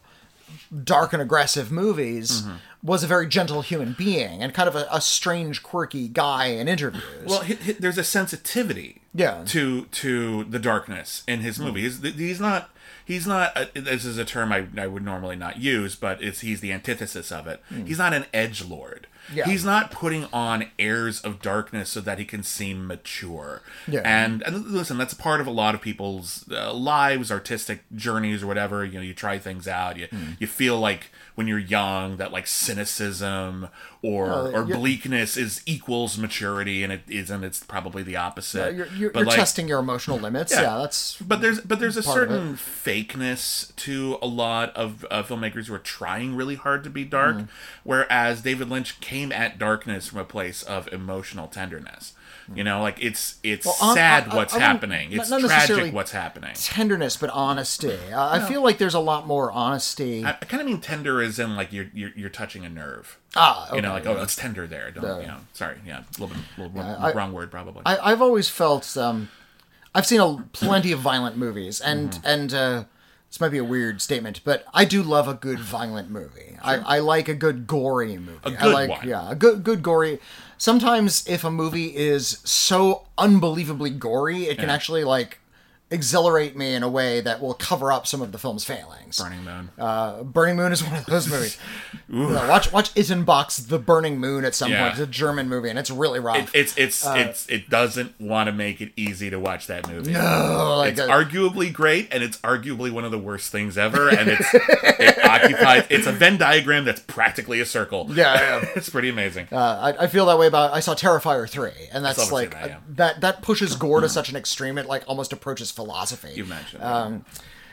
dark and aggressive movies, mm-hmm. was a very gentle human being and kind of a, a strange, quirky guy in interviews. Well, he, he, there's a sensitivity yeah. to to the darkness in his movies. Mm. He's, he's not... He's not, uh, this is a term I, I would normally not use, but it's he's the antithesis of it. Mm. He's not an edgelord. Yeah. He's not putting on airs of darkness so that he can seem mature. Yeah. And, and listen, that's a part of a lot of people's uh, lives, artistic journeys or whatever. You know, you try things out. You, mm. you feel like when you're young that like cynicism or uh, or bleakness is equals maturity, and it isn't. It's probably the opposite. Yeah, you're you're, but you're like, testing your emotional limits. Yeah, yeah that's. But there's but there's a certain fakeness to a lot of uh, filmmakers who are trying really hard to be dark, mm. whereas David Lynch came at darkness from a place of emotional tenderness. You know, like it's it's well, on, sad on, what's on, happening. It's not tragic what's happening. Tenderness, but honesty. Uh, no. I feel like there's a lot more honesty. I, I kind of mean tender as in like you're you're, you're touching a nerve. Ah, okay, you know, like yeah. oh, it's tender there. Don't uh, you know? Sorry, yeah, a little bit, a little yeah, wrong, I, wrong word probably. I, I've always felt um, I've seen a plenty of violent movies, and mm-hmm. and uh, this might be a weird statement, but I do love a good violent movie. Sure. I, I like a good gory movie. A good I like, one. Yeah, a good good gory. Sometimes if a movie is so unbelievably gory, it can yeah. actually like exhilarate me in a way that will cover up some of the film's failings. Burning Moon. Uh, Burning Moon is one of those movies. You know, watch watch Ittenbach's The Burning Moon at some yeah. point. It's a German movie, and it's really rough. It, it's it's uh, it's it doesn't want to make it easy to watch that movie. No, like it's a, arguably great, and it's arguably one of the worst things ever. And it's it occupies. It's a Venn diagram that's practically a circle. Yeah, yeah. It's pretty amazing. Uh, I, I feel that way about. I saw Terrifier three, and that's like that, yeah. that that pushes gore to such an extreme it like almost approaches philosophy. You mentioned. Um,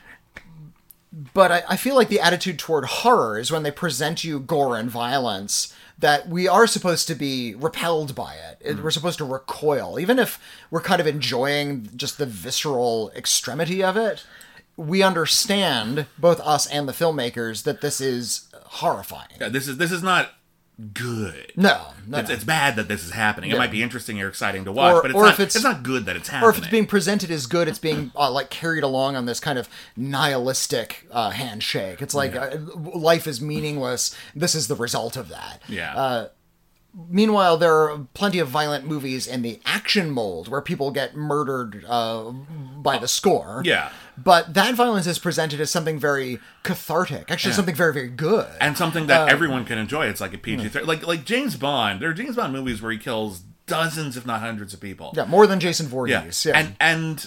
but I, I feel like the attitude toward horror is when they present you gore and violence that we are supposed to be repelled by it. Mm. We're supposed to recoil. Even if we're kind of enjoying just the visceral extremity of it, we understand, both us and the filmmakers, that this is horrifying. Yeah, this is this is not good. No, no, it's, no. it's bad that this is happening. Yeah. It might be interesting or exciting to watch, or, but it's or not, if it's, it's not good that it's happening. Or if it's being presented as good, it's being uh, like carried along on this kind of nihilistic uh, handshake. It's like yeah. uh, life is meaningless. This is the result of that. Yeah. Uh, meanwhile, there are plenty of violent movies in the action mold where people get murdered uh, by the score. Yeah. But that violence is presented as something very cathartic. Actually, yeah. something very, very good. And something that uh, everyone can enjoy. It's like a P G thirteen. Like, like James Bond. There are James Bond movies where he kills dozens, if not hundreds of people. Yeah, more than Jason Voorhees. Yeah. yeah. And, and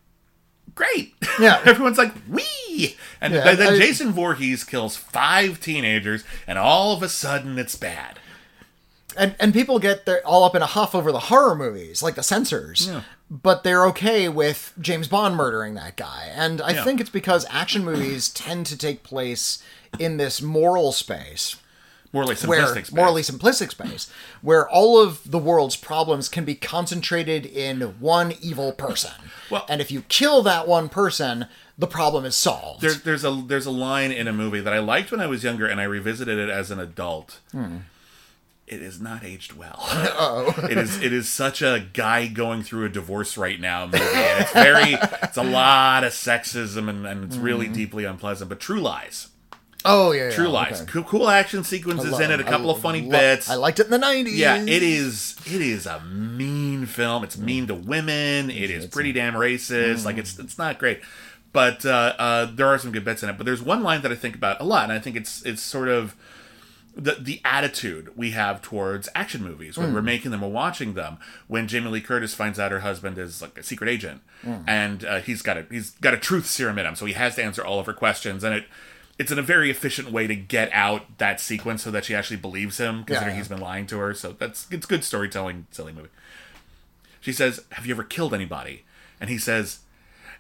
great. Yeah. Everyone's like, wee! And yeah, then I, Jason Voorhees kills five teenagers, and all of a sudden it's bad. And and people get their, all up in a huff over the horror movies, like the censors. Yeah. But they're okay with James Bond murdering that guy. And I Yeah. think it's because action movies tend to take place in this moral space. Morally simplistic where, space. Morally simplistic space. Where all of the world's problems can be concentrated in one evil person. Well, and if you kill that one person, the problem is solved. There, there's a there's a line in a movie that I liked when I was younger, and I revisited it as an adult. Hmm. It is not aged well. Uh-oh. It is it is such a guy going through a divorce right now movie. And it's very it's a lot of sexism and, and it's really Mm. deeply unpleasant. But True Lies. Oh yeah, yeah True Lies. okay. Cool, cool action sequences love- in it, a couple I of funny lo- bits. I liked it in the nineties. Yeah, it is it is a mean film. It's mean to women. It is pretty damn racist. Like it's it's not great. But uh, uh, there are some good bits in it. But there's one line that I think about a lot, and I think it's it's sort of the the attitude we have towards action movies when mm. we're making them or watching them. When Jamie Lee Curtis finds out her husband is like a secret agent, mm. and uh, he's got a he's got a truth serum in him, so he has to answer all of her questions, and it it's in a very efficient way to get out that sequence so that she actually believes him, considering yeah, yeah. he's been lying to her. So that's it's good storytelling, silly movie. She says, "Have you ever killed anybody?" And he says,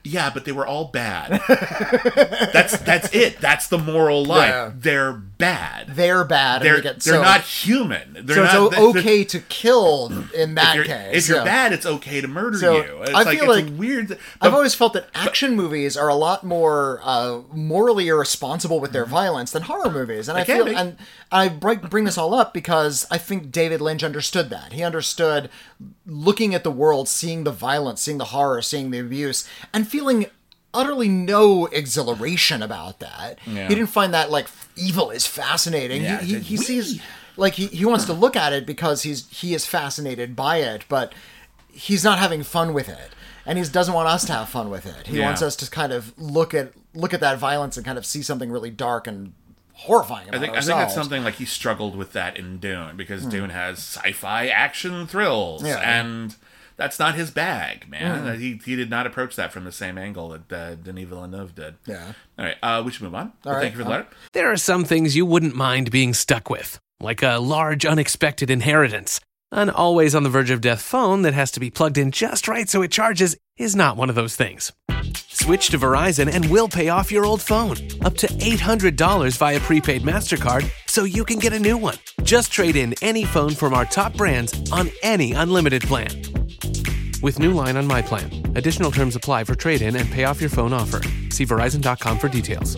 Yeah, but they were all bad. that's that's it. That's the moral line. Yeah. They're bad. They're bad. They're, and they get, they're so, not human. They're so it's not, o- okay to kill in that if you're, case. If you're yeah. bad, it's okay to murder So, you. It's I like, feel it's like weird. But, I've always felt that action movies are a lot more uh, morally irresponsible with their violence than horror movies, and I They can feel be. and I bring bring this all up because I think David Lynch understood that. He understood looking at the world, seeing the violence, seeing the horror, seeing the abuse, and feeling utterly no exhilaration about that. Yeah. He didn't find that like evil is fascinating. Yeah, he he, it's he wee. sees like he, he wants to look at it because he's he is fascinated by it, but he's not having fun with it. And he doesn't want us to have fun with it. He Yeah. wants us to kind of look at look at that violence and kind of see something really dark and horrifying about I think, I ourselves. think that's something like he struggled with that in Dune, because Dune has sci-fi action thrills, Yeah. and that's not his bag, man. Uh, He he did not approach that from the same angle that uh, Denis Villeneuve did. Yeah. All right, uh, we should move on. Well, right. Thank you for the letter. There are some things you wouldn't mind being stuck with, like a large unexpected inheritance. An always on the verge of death phone that has to be plugged in just right so it charges is not one of those things. Switch to Verizon and we'll pay off your old phone, up to eight hundred dollars via prepaid MasterCard, so you can get a new one. Just trade in any phone from our top brands on any unlimited plan. With new line on My Plan. Additional terms apply for trade-in and pay off your phone offer. See Verizon dot com for details.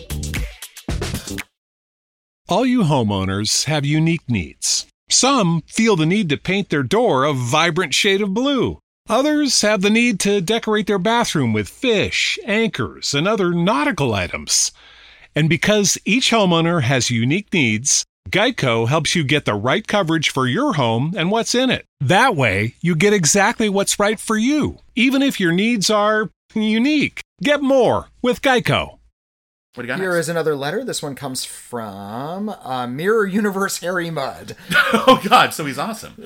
All you homeowners have unique needs. Some feel the need to paint their door a vibrant shade of blue. Others have the need to decorate their bathroom with fish, anchors, and other nautical items. And because each homeowner has unique needs, Geico helps you get the right coverage for your home and what's in it. That way, you get exactly what's right for you, even if your needs are unique. Get more with Geico. What do you got Here next? is another letter. This one comes from uh, Mirror Universe Harry Mudd. Oh God, so he's awesome.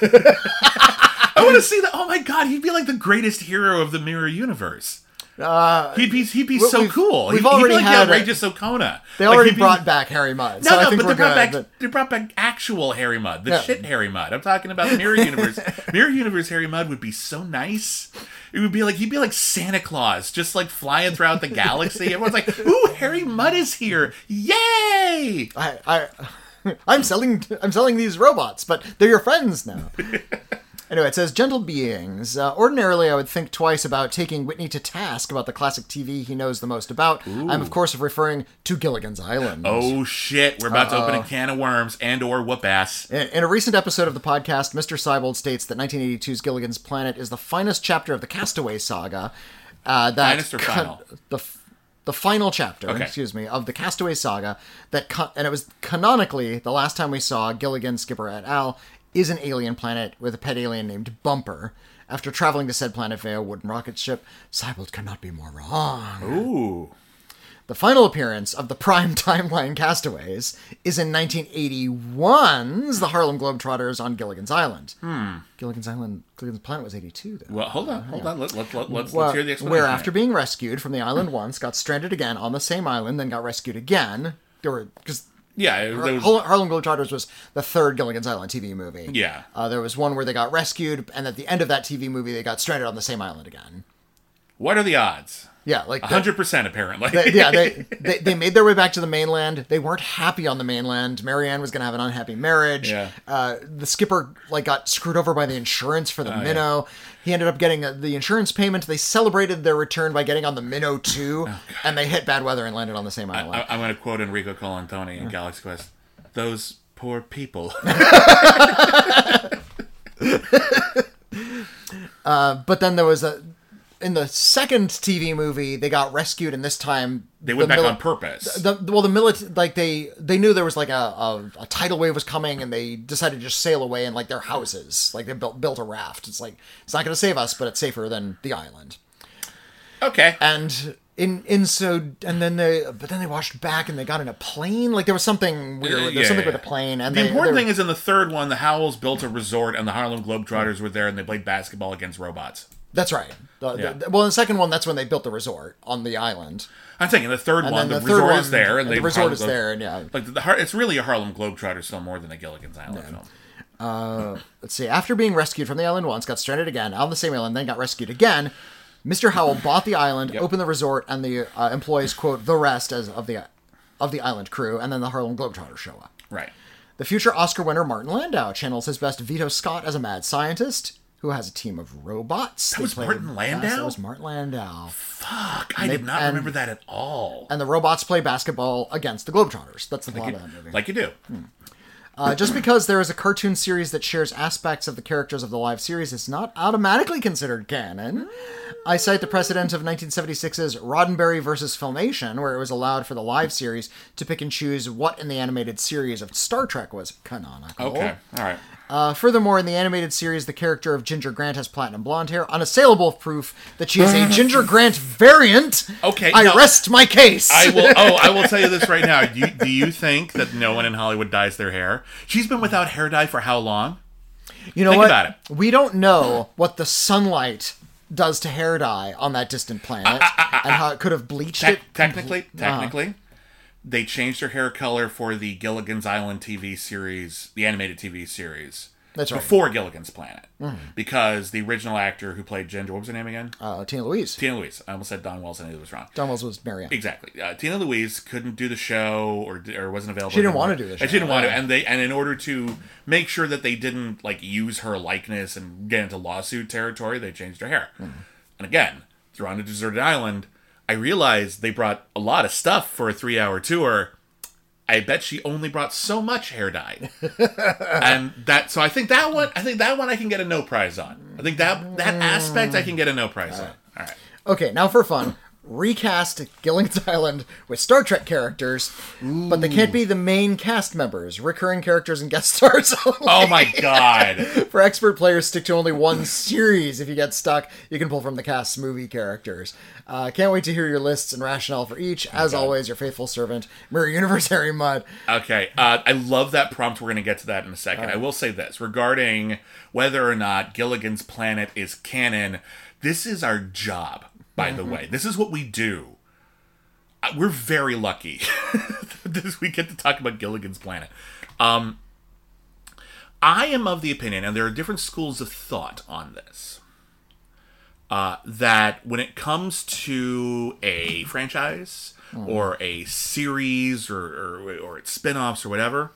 I want to see that. Oh my God, he'd be like the greatest hero of the Mirror Universe. Uh, He'd be he'd be we- so we've- cool. we've he'd, already he'd be like had the a- outrageous O'Kona. they Like, already he'd be- brought back Harry Mudd. No, so I no, think but we're they brought good. back but- they brought back actual Harry Mudd, the Yeah. shit Harry Mudd. I'm talking about Mirror Universe. Mirror Universe Harry Mudd would be so nice. It would be like he'd be like Santa Claus, just like flying throughout the galaxy. Everyone's like, "Ooh, Harry Mudd is here! Yay!" I, I, I'm selling, I'm selling these robots, but they're your friends now. Anyway, it says, gentle beings. Uh, ordinarily, I would think twice about taking Whitney to task about the classic T V he knows the most about. I'm, of course, referring to Gilligan's Island. Oh shit, we're about to open a can of worms and or whoop ass. In, in a recent episode of the podcast, Mister Seibold states that nineteen eighty-two's Gilligan's Planet is the finest chapter of the Castaway saga. Uh, that Finest or final? The, the final chapter, Okay. excuse me, of the Castaway saga. That con- and it was canonically the last time we saw Gilligan, Skipper et al. Is an alien planet with a pet alien named Bumper. After traveling to said planet via a wooden rocket ship, Seibold cannot be more wrong. Ooh. The final appearance of the prime timeline castaways is in nineteen eighty-one's The Harlem Globetrotters on Gilligan's Island. Hmm. Gilligan's Island, Gilligan's Planet was eighty-two, though. Well, hold on, hold on. Let, let, let, let's, Well, let's hear the explanation. where after being rescued from the island once, got stranded again on the same island, then got rescued again. There were because Yeah, it- there was, Harlem Globetrotters was the third Gilligan's Island T V movie. Yeah. Uh, there was one where they got rescued, and at the end of that T V movie, they got stranded on the same island again. what are the odds? Yeah, like one hundred percent apparently. they, yeah, they, they they made their way back to the mainland. They weren't happy on the mainland. Marianne was going to have an unhappy marriage. Yeah. Uh, the skipper like got screwed over by the insurance for the minnow. He ended up getting uh the insurance payment. They celebrated their return by getting on the minnow too, and they hit bad weather and landed on the same island. I, I'm going to quote Enrico Colantoni in Galaxy Quest. Those poor people. uh, but then there was a in the second T V movie, they got rescued, and this time They went the back mili- on purpose. The, well, the military, like they, they knew there was like a, a, a tidal wave was coming, and they decided to just sail away in like their houses. Like they built built a raft. It's like it's not going to save us, but it's safer than the island. Okay. And in in so and then they, but then they washed back and they got in a plane. Like there was something weird. There Yeah, was something yeah. with a plane. And The they, important they- thing is in the third one, the Howells built a resort and the Harlem Globetrotters were there and they played basketball against robots. That's right. The- Yeah. the- well, in the second one, that's when they built the resort on the island. I'm thinking the third And one, then the, the third resort one, is there, and the they resort Harlem is Globe- there, and yeah. Like the, the Har- it's really a Harlem Globetrotters film more than a Gilligan's Island film. Uh, let's see. After being rescued from the island once, got stranded again on the same island, then got rescued again. Mister Howell bought the island, opened the resort, and the uh, employees quote the rest as of the of the island crew, and then the Harlem Globetrotters show up. Right. The future Oscar winner Martin Landau channels his best Vito Scott as a mad scientist who has a team of robots. That They was played- Martin Landau? Yes, that was Martin Landau. Fuck, I they- did not and- remember that at all. And the robots play basketball against the Globetrotters. That's the plot Like of that you, movie. like you do. Uh, just because there is a cartoon series that shares aspects of the characters of the live series is not automatically considered canon. I cite the precedent of nineteen seventy-six's Roddenberry versus Filmation, where it was allowed for the live series to pick and choose what in the animated series of Star Trek was canonical. Okay, all right. Uh, furthermore, in the animated series, the character of Ginger Grant has platinum blonde hair, unassailable proof that she is a Ginger Grant variant. Okay, I no. rest my case. I will. Oh, I will tell you this right now. Do you, do you think that no one in Hollywood dyes their hair? She's been without hair dye for how long? You know Think what? about it. We don't know what the sunlight does to hair dye on that distant planet, and how it could have bleached Te- it. technically, Uh-huh. technically, they changed her hair color for the Gilligan's Island T V series, the animated T V series. That's right. Before Gilligan's Planet, because the original actor who played Ginger, what was her name again? Uh, Tina Louise. Tina Louise. I almost said Don Wells. I knew it was wrong. Don Wells was Marianne. Exactly. Uh, Tina Louise couldn't do the show, or or wasn't available. She didn't anymore. want to do the And show, She didn't want to, yeah. and they and in order to make sure that they didn't like use her likeness and get into lawsuit territory, they changed her hair. Hmm. And again, through On a Deserted Island, I realized they brought a lot of stuff for a three-hour tour. I bet she only brought so much hair dye, and that. So I think that one. I think that one I can get a no prize on. I think that that aspect I can get a no prize on. All right. Okay, now for fun. Recast Gilligan's Island with Star Trek characters, but they can't be the main cast members. Recurring characters and guest stars only. Oh my god. For expert players, stick to only one series. If you get stuck, you can pull from the cast's movie characters. Uh, can't wait to hear your lists and rationale for each. As always, your faithful servant, Mirror Universe Harry Mudd. Okay, uh, I love that prompt. We're going to get to that in a second. I will say this regarding whether or not Gilligan's Planet is canon. This is our job, by the way. This is what we do. Uh, We're very lucky that we get to talk about Gilligan's Planet. Um, I am of the opinion, and there are different schools of thought on this, uh, that when it comes to a franchise or a series or, or, or its spin-offs or whatever,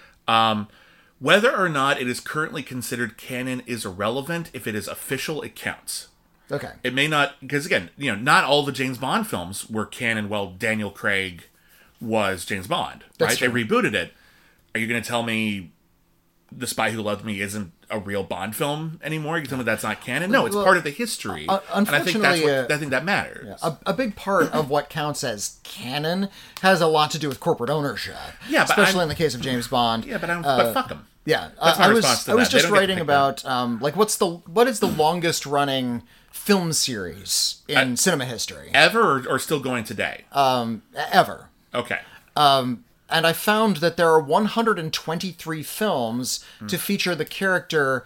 um, whether or not it is currently considered canon is irrelevant. If it is official, it counts. Okay. It may not, because again, you know, not all the James Bond films were canon. Well, Daniel Craig was James Bond, That's right? true. They rebooted it. Are you going to tell me The Spy Who Loved Me isn't a real Bond film anymore? You can tell me that's not canon? No, it's Well, part of the history. uh, and I think that's what, unfortunately, uh, I think that matters. A, a big part of what counts as canon has a lot to do with corporate ownership. Yeah, but especially I'm- in the case of James Bond. Yeah, but, I'm, Uh, but fuck them. Yeah, That's uh, my I was response to I was that. They just don't get to writing pick that. about um, like what's the what is the longest running film series in Uh, cinema history Ever or, or still going today? ever. okay. And I found that there are one hundred twenty-three films Hmm. to feature the character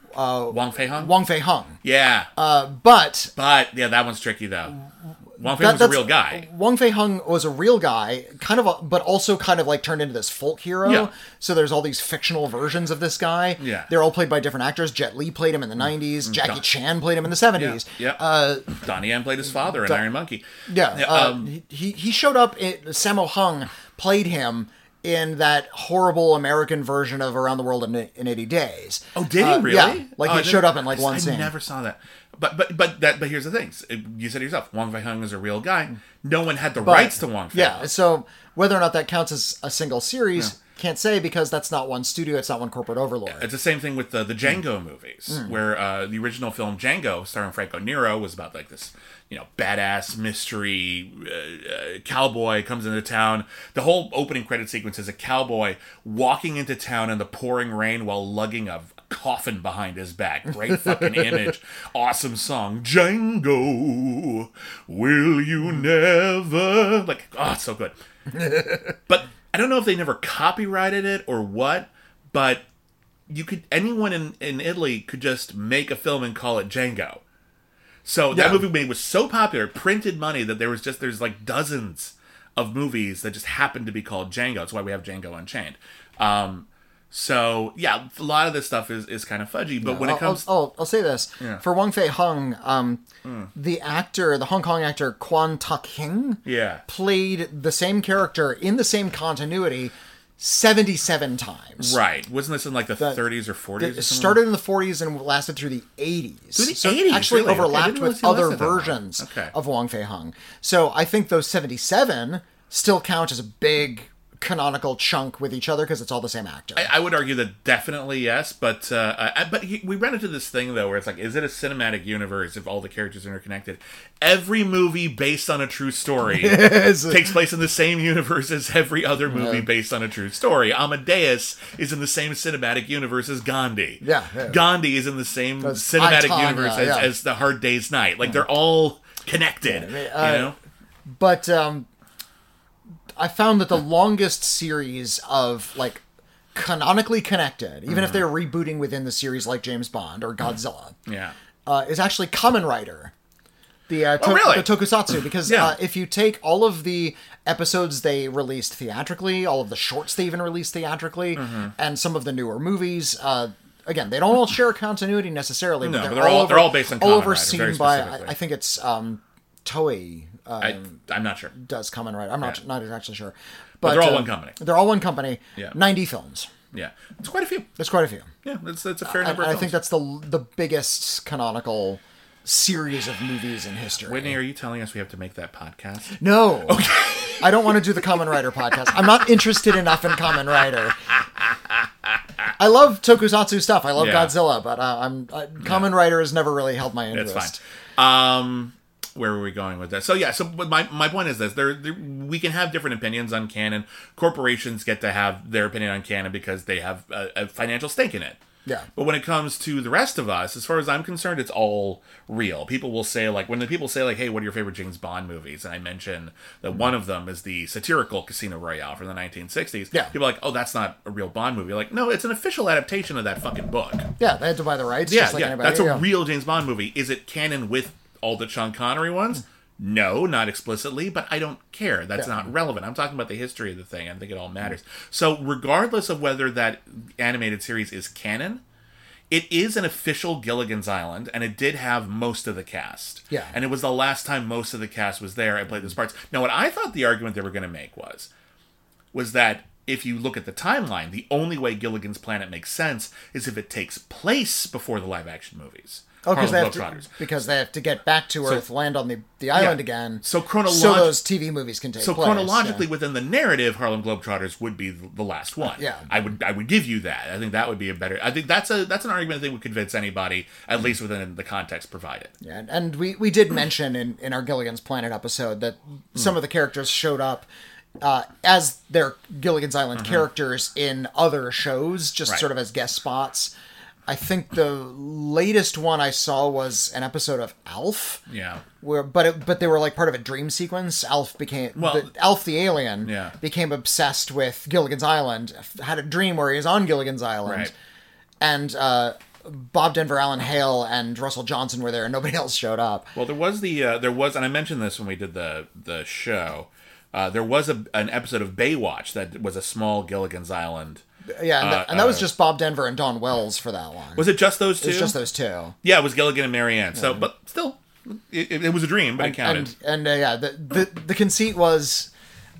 Wong Fei Hung? Wong Fei Hung. Yeah. Uh, but but, yeah, that one's tricky, though. Wong Fei that- was a that's- real guy. Wong Fei Hung was a real guy, kind of, a, but also kind of like turned into this folk hero. Yeah. So there's all these fictional versions of this guy. Yeah. They're all played by different actors. Jet Li played him in the nineties. Jackie Don- Chan played him in the Yeah. seventies. yeah. Uh, Donnie Yen played his father in Don- Iron Monkey. yeah. uh, um, he he showed up. In, Sammo Hung played him in that horrible American version of Around the World in, in eighty days. Oh, did he Uh, really? Yeah, like Oh, I he showed didn't- up in like I- one I scene. never saw that. But but but that but here's the thing. You said it yourself. Wong Fei Hung is a real guy. No one had the But- rights to Wong Fei Yeah, Hung. so whether or not that counts as a single series, can't say because that's not one studio, it's not one corporate overlord. It's the same thing with the the Django Hmm. movies, where uh, the original film Django, starring Franco Nero, was about like this, you know, badass mystery uh, uh, cowboy comes into town. The whole opening credit sequence is a cowboy walking into town in the pouring rain while lugging a coffin behind his back. Great fucking image. Awesome song. Django, will you never... Like, oh, it's so good. But I don't know if they never copyrighted it or what, but you could anyone in, in Italy could just make a film and call it Django. So that Yeah. movie made was so popular, printed money, that there was just there's like dozens of movies that just happened to be called Django. That's why we have Django Unchained. Um, So yeah, a lot of this stuff is, is kind of fudgy. But when I'll, it comes, I'll, I'll, I'll say this Yeah. for Wong Fei Hung, um, the actor, the Hong Kong actor Kwan Tak Hing, yeah, played the same character in the same continuity seventy-seven times. right. Wasn't this in like the thirties or forties? It started in the forties and lasted through the eighties. Through the so eighties, it actually really? Okay, I overlapped didn't with realize he other lasted that long. versions Okay. of Wong Fei Hung. So I think those seventy-seven still count as a big canonical chunk with each other because it's all the same actor. I, I would argue that definitely yes, but uh, I, but he, we ran into this thing though where it's like, is it a cinematic universe if all the characters are interconnected? Every movie based on a true story takes place in the same universe as every other movie Yeah. based on a true story. Amadeus is in the same cinematic universe as Gandhi. Yeah, yeah. Gandhi is in the same That's cinematic I, Tanya, universe as, yeah. as The Hard Day's Night. Like they're all connected. Uh, you know. But um, I found that the longest series of like canonically connected, even if they're rebooting within the series like James Bond or Godzilla, Yeah. uh, is actually Kamen Rider. The, uh, to- Oh, really? the tokusatsu, because Yeah. uh, if you take all of the episodes they released theatrically, all of the shorts they even released theatrically, Mm-hmm. and some of the newer movies, uh, again, they don't all share continuity necessarily, No, but they're, but they're all- all, they're all based on all Kamen Rider, overseen very by, I, specifically. I think it's um, Toei. Uh, I, I'm not sure. does Kamen Rider. I'm not Yeah. not actually sure, But but, they're all uh, one company. They're all one company. Yeah. ninety films. Yeah. It's quite a few. There's quite a few. Yeah, that's, that's a fair I, number I of think films. that's the the biggest canonical series of movies in history. Whitney, are you telling us we have to make that podcast? No. Okay. I don't want to do the Kamen Rider podcast. I'm not interested enough in Kamen Rider. I love tokusatsu stuff. I love Yeah. Godzilla, but uh, I'm uh, Kamen Rider has never really held my It's interest. fine. Um, where were we going with that? So yeah, so but my my point is this: there, there we can have different opinions on canon. Corporations get to have their opinion on canon because they have a, a financial stake in it. Yeah. But when it comes to the rest of us, as far as I'm concerned, it's all real. People will say, like, when the people say, like, hey, what are your favorite James Bond movies? And I mention that one of them is the satirical Casino Royale from the nineteen sixties. Yeah. People are like, oh, that's not a real Bond movie. Like, no, it's an official adaptation of that fucking book. Yeah, they had to buy the rights. Yeah, just like yeah. anybody. That's a yeah. real James Bond movie. Is it canon with all the Sean Connery ones? No, not explicitly, but I don't care. That's Yeah. not relevant. I'm talking about the history of the thing. I think it all matters. So regardless of whether that animated series is canon, it is an official Gilligan's Island, and it did have most of the cast. Yeah. And it was the last time most of the cast was there and played those parts. Now, what I thought the argument they were going to make was, was that if you look at the timeline, the only way Gilligan's Planet makes sense is if it takes place before the live-action movies. Oh, because they, Harlem have to, Globetrotters. because they have to get back to Earth, land on the, the island Yeah. again. So chronolog- so those T V movies can take So place. chronologically, yeah. within the narrative, Harlem Globetrotters would be the the last one. Yeah. I would I would give you that. I think that would be a better. I think that's a that's an argument that would convince anybody, at least within the context provided. Yeah, and- and we, we did mention in, in our Gilligan's Planet episode that some of the characters showed up uh, as their Gilligan's Island characters in other shows, just Right. sort of as guest spots. I think the latest one I saw was an episode of Alf. Yeah. Where, but it, but they were like part of a dream sequence. Alf became Well, the, Alf the alien. Yeah. Became obsessed with Gilligan's Island. Had a dream where he was on Gilligan's Island, Right. and uh, Bob Denver, Alan Hale, and Russell Johnson were there, and nobody else showed up. Well, there was the uh, there was, and I mentioned this when we did the the show. Uh, there was a, an episode of Baywatch that was a small Gilligan's Island. Yeah, and, Uh, that, and that was uh, just Bob Denver and Don Wells for that one. Was it just those It two? was just those two. Yeah, it was Gilligan and Marianne. So, but still, it, it, it was a dream, but it counted. And and uh, yeah, the, the the conceit was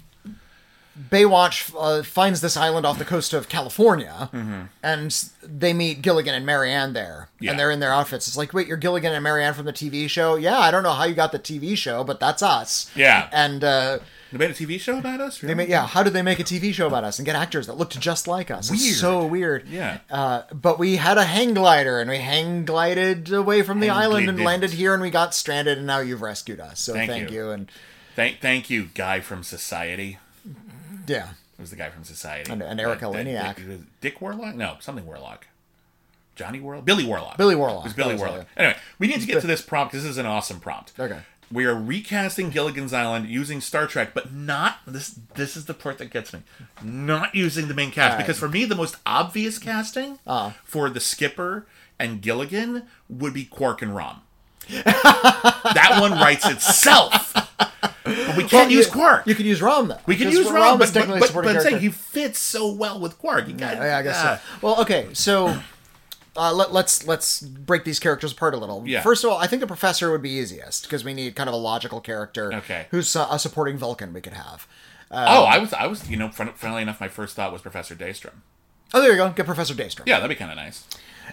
Baywatch uh, finds this island off the coast of California, and they meet Gilligan and Marianne there, Yeah. and they're in their outfits. It's like, wait, you're Gilligan and Marianne from the T V show? Yeah, I don't know how you got the T V show, but that's us. Yeah. And uh, They made a T V show about us? they Really? made, yeah, how did they make a T V show about us and get actors that looked just like us? It's Weird. so weird. Yeah. Uh, but we had a hang glider, and we hang glided away from the Hang island and glided. landed here, and we got stranded, and now you've rescued us. So Thank thank, you. you. And Thank, thank you, guy from Society. yeah. It was the guy from Society. And- and Erica Uh, Dick- Laniak. Dick, Dick Warlock? No, something Warlock. Johnny Warlock? Billy Warlock. Billy Warlock. It was Billy That was Warlock. it. Anyway, we need to get to this prompt because this is an awesome prompt. Okay. We are recasting Gilligan's Island using Star Trek, but not this. This is the part that gets me. Not using the main cast, All right. because for me, the most obvious casting Uh. for the Skipper and Gilligan would be Quark and Rom. That one writes itself. But we can't Well, use you, Quark. You could use Rom though. we can because use Rom, is but, technically but, a supporting but I'm saying character. he fits so well with Quark. You got, Yeah, I guess uh, so. Well, okay, so uh, let, let's let's break these characters apart a little. Yeah. First of all, I think the Professor would be easiest because we need kind of a logical character. Okay. Who's uh, a supporting Vulcan we could have. oh, I was, I was, you know, fun- funnily enough, my first thought was Professor Daystrom. Oh, there you go. Get Professor Daystrom. Yeah, that'd be kind of nice.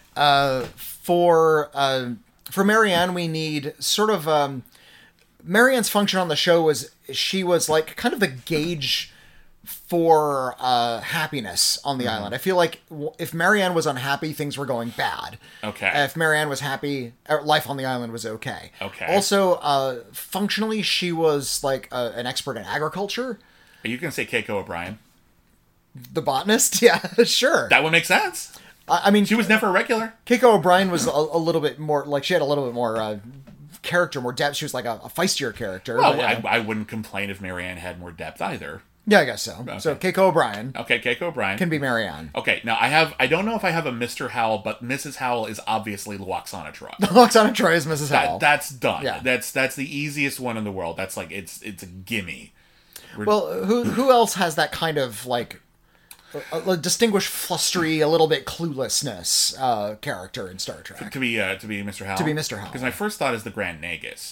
For uh, for Marianne, we need sort of um, Marianne's function on the show was she was like kind of the gauge for uh, happiness on the Mm-hmm. island. I feel like w- if Marianne was unhappy, things were going bad. Okay. If Marianne was happy, uh, life on the island was okay. Okay. Also, uh, functionally, she was like uh, an expert in agriculture. Are you gonna say Keiko O'Brien? The botanist, yeah, sure. That would make sense. I, I mean, She was never a regular. Keiko O'Brien was a, a little bit more like she had a little bit more uh, character, more depth. She was like a, a feistier character. Well, but, yeah. I, I wouldn't complain if Marianne had more depth either. yeah, I guess so. So Keiko O'Brien Okay, Keiko O'Brien. can be Marianne. Okay, now I have, I don't know if I have a Mister Howell, but Missus Howell is obviously Luoxana Troy. Loxana Troy is Missus Howell. That, that's done. Yeah. That's that's the easiest one in the world. That's like it's it's a gimme. Well, who who else has that kind of like a, a distinguished flustery, a little bit cluelessness uh, character in Star Trek? To be uh, to be Mister Howell. To be Mister Howell. Because my first thought is the Grand Nagus.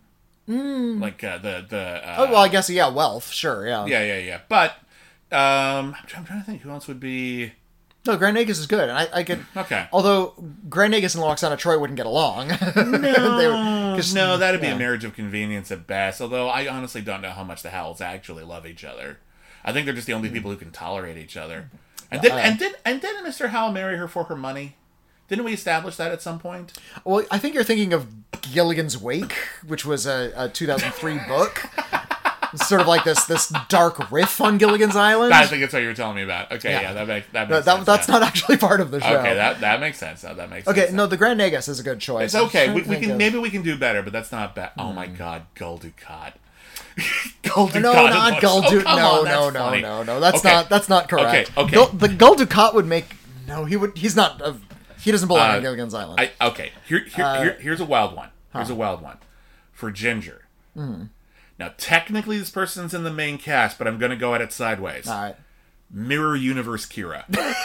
Like uh, the the. Uh, Oh well, I guess yeah, Welf, sure, yeah. Yeah, yeah, yeah. But um, I'm, trying, I'm trying to think who else would be. No, Grand Nagus is good, and I, I could. Okay. Although Grand Nagus and Loxana Troy wouldn't get along. No, 'cause- no, that'd be yeah. a marriage of convenience at best. Although I honestly don't know how much the Howells actually love each other. I think they're just the only people who can tolerate each other. And did Uh, and did and didn't Mister Howell marry her for her money? Didn't we establish that at some point? Well, I think you're thinking of Gilligan's Wake, which was a, a two thousand three book. It's sort of like this this dark riff on Gilligan's Island. I think that's what you were telling me about. Okay, yeah, Yeah. that makes that No, makes that, sense. that's yeah. not actually part of the show. Okay, that that makes sense. Now that makes Okay, sense. no, the Grand Nagus is a good choice. It's I'm okay. trying We, to we think can of- maybe we can do better, but that's not bad. Oh my God, Gul Dukat. Gul Dukat. No, not is- Gul oh, Dukat. come no, on, no, that's no, funny. no, no. That's Okay. not. That's not correct. Okay, okay. Gul, the Gul Dukat would make. No, he would. He's not. A, he doesn't belong Uh, on Gilligan's Island. I, okay, here, here, Uh, here, here's a wild one. Here's a wild one for Ginger. Hmm. Now, technically, this person's in the main cast, but I'm going to go at it sideways. All right. Mirror Universe Kira.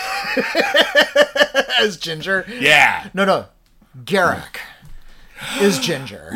As Ginger. Yeah. No, no. Garrick is Ginger.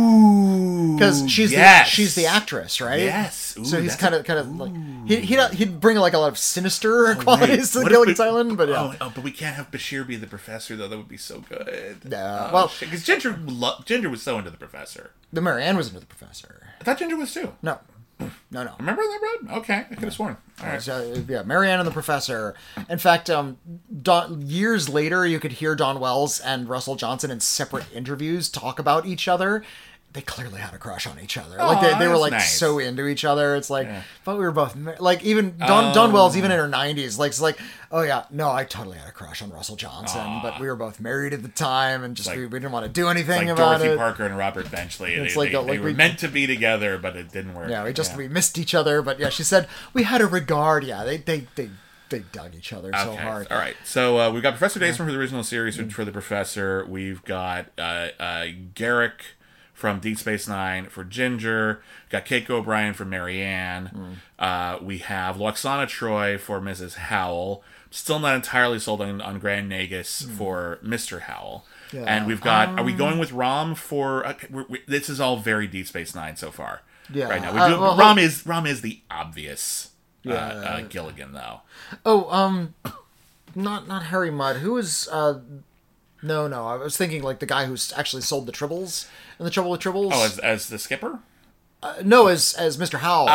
Because she's yes. the, she's the actress, right? Yes. Ooh, so he's that's kind of kind of like he he'd, he'd bring like a lot of sinister qualities to What if Gilligan's we- Island, but yeah. Oh, oh, but we can't have Bashir be the professor, though. That would be so good. Yeah, Oh, well- because Ginger, lo- Ginger was so into the professor. The Marianne was into the professor. I thought Ginger was too. No, no, no. Remember that, Brad? Okay, I could have sworn. All right. So, yeah, Marianne and the Professor. In fact, um, Don, years later, you could hear Don Wells and Russell Johnson in separate interviews talk about each other. They clearly had a crush on each other. Like they, Aw, they were that's like nice. so into each other. It's like, Yeah. but we were both mar- like even Don Don Oh. Wells, even in her nineties, like it's like, oh yeah, no, I totally had a crush on Russell Johnson, but we were both married at the time, and just Like- we, we didn't want to do anything Like about Dorothy it. Parker and Robert Benchley. It's they like they, a- they like were we- meant to be together, but it didn't work. Yeah, we just Yeah. we missed each other, but yeah, she said we had a regard. Yeah, they they they they dug each other so Okay, hard. all right. So uh, we've got Professor Daystrom for the original series for the Professor. We've got uh, uh, Garrick from Deep Space Nine for Ginger. We've got Keiko O'Brien for Marianne. Uh, we have Loxana Troy for Missus Howell. Still not entirely sold on, on Grand Nagus for Mister Howell. Yeah. And we've got. are we going with Rom for? Uh, we're, we, this is all very Deep Space Nine so far. Yeah. Right now, we Uh, do, well, Rom is Rom is the obvious. Uh, Yeah. uh, Gilligan though. Oh, um, not not Harry Mudd. Who was? Uh, no, no. I was thinking like the guy who's actually sold the Tribbles in the Trouble with Tribbles. Oh, as, as the skipper. uh, no, as as Mister Howell.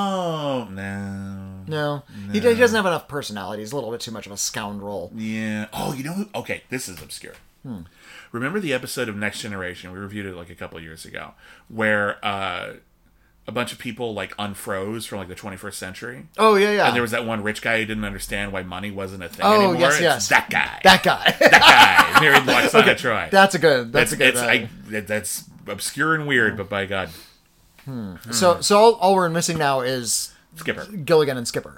Oh no. no, He, he doesn't have enough personality. He's a little bit too much of a scoundrel. Yeah. Oh, you know who? Okay, this is obscure. Remember the episode of Next Generation? We reviewed it like a couple of years ago, where uh, a bunch of people like unfroze from like the twenty-first century. Oh yeah, yeah. And there was that one rich guy who didn't understand why money wasn't a thing Oh, anymore. yes, It's yes. that guy. that guy. that guy married Loxana Troy. That's a good. That's, That's a good. It's, uh, I, that- that's obscure and weird, but by God, so so all, all we're missing now is Skipper. Gilligan and Skipper.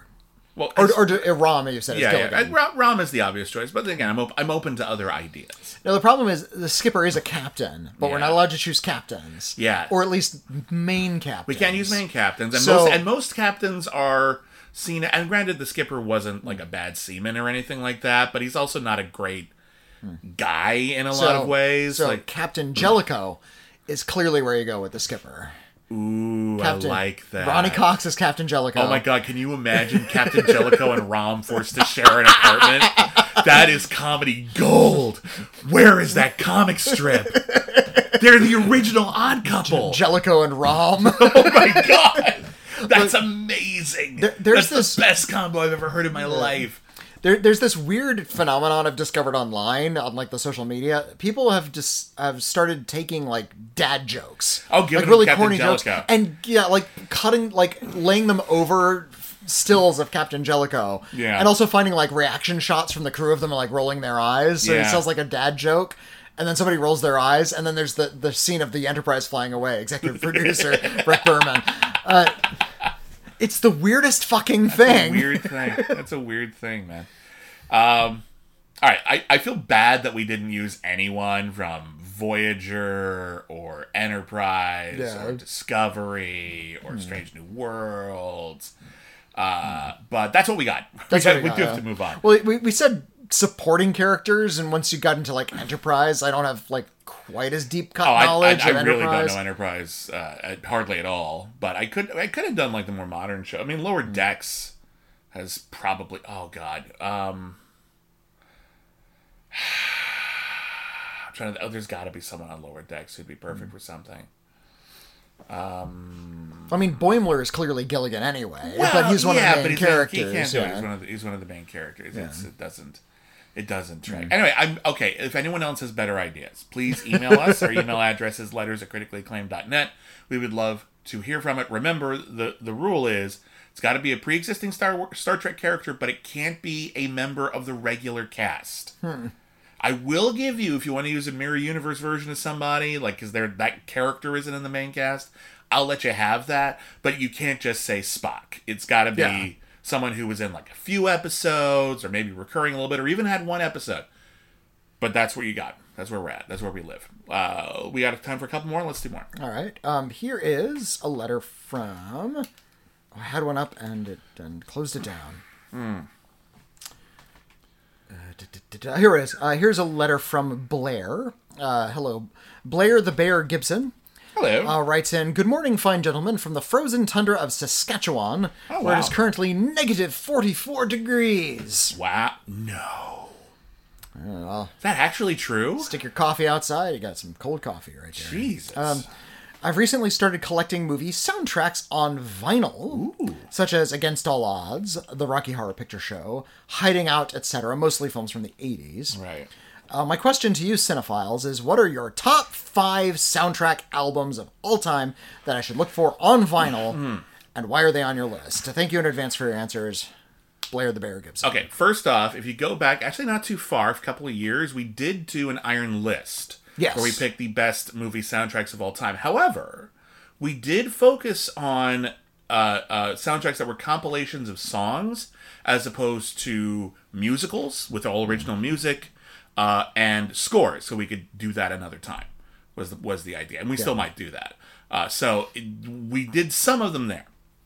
Well, Or, it's- or do, uh, Rom, you said, is yeah, Gilligan. yeah. Ra- Rom is the obvious choice, but again, I'm op- I'm open to other ideas. Now, the problem is the skipper is a captain, but we're Yeah. not allowed to choose captains. Yeah. Or at least main captains. We can't use main captains, and So- most and most captains are seen. And granted, the skipper wasn't like a bad seaman or anything like that, but he's also not a great guy in a lot of ways. So like, Captain Jellicoe is clearly where you go with the skipper. ooh, Captain, I like that. Ronnie Cox is Captain Jellicoe. Oh my god, can you imagine Captain Jellicoe and Rom forced to share an apartment? That is comedy gold. Where is that comic strip? They're the original odd couple. Jellicoe and Rom. Oh my god. That's amazing. There- there's That's this- the best combo I've ever heard in my life. There, there's this weird phenomenon I've discovered online on like the social media. People have just have started taking like dad jokes. Oh, give like them really Captain corny jokes, Jellicoe. and yeah, like cutting, like laying them over stills of Captain Jellicoe. Yeah. and also finding like reaction shots from the crew of them like rolling their eyes. So Yeah. it sounds like a dad joke. And then somebody rolls their eyes, and then there's the, the scene of the Enterprise flying away. Executive producer Rick Berman. Uh, it's the weirdest fucking thing. Weird thing. That's a weird thing, man. Um, all right, I, I feel bad that we didn't use anyone from Voyager or Enterprise Yeah. or Discovery or Strange New Worlds. Uh, but that's what we got. That's we, what we we got, do have yeah. to move on. Well, we, we said supporting characters, and once you got into like Enterprise, I don't have like quite as deep cut Oh, I, I, knowledge I of really Enterprise. don't know Enterprise uh, at- hardly at all. But I could I could have done like the more modern show. I mean, Lower Hmm. Decks has probably. Oh God. Um, I'm trying to. Oh, there's got to be someone on Lower Decks who'd be perfect Hmm. for something. I mean, Boimler is clearly Gilligan anyway, but Well, he's one yeah, of the but main he's not- characters. He can't do it. yeah. He's one of the, he's one of the main characters. It's, it doesn't. It doesn't track. Hmm. Anyway, I'm okay. If anyone else has better ideas, please email us. Our email address is letters at critically acclaimed dot net. We would love to hear from it. Remember, the the rule is it's got to be a pre-existing Star War- Star Trek character, but it can't be a member of the regular cast. Hmm. I will give you, if you want to use a mirror universe version of somebody, like because there that character isn't in the main cast, I'll let you have that. But you can't just say Spock. It's got to be Yeah. someone who was in like a few episodes, or maybe recurring a little bit, or even had one episode. But that's what you got. That's where we're at. That's where we live. Uh, we got time for a couple more. Let's do more. All right. Um, here is a letter from. I had one up and it and closed it down. Uh, da, da, da, da. Here it is. Uh, here's a letter from Blair. Uh, hello, Blair the Bear Gibson. Hello. Uh, writes in, "Good morning, fine gentlemen, from the frozen tundra of Saskatchewan, Oh, where it wow. is currently negative forty-four degrees. Wow. No. well. Is that actually true? Stick your coffee outside. You got some cold coffee right there. Jesus. Um, I've recently started collecting movie soundtracks on vinyl, such as Against All Odds, The Rocky Horror Picture Show, Hiding Out, et cetera, mostly films from the eighties. right. Uh, my question to you, cinephiles, is what are your top five soundtrack albums of all time that I should look for on vinyl, and why are they on your list? Thank you in advance for your answers, Blair the Bear Gibson. Okay, first off, if you go back, actually not too far, a couple of years, we did do an Iron List. Yes. Where we picked the best movie soundtracks of all time. However, we did focus on uh, uh, soundtracks that were compilations of songs as opposed to musicals with all original music uh, and scores, so we could do that another time, was the, was the idea. And we still might do that. Uh, so it, we did some of them there.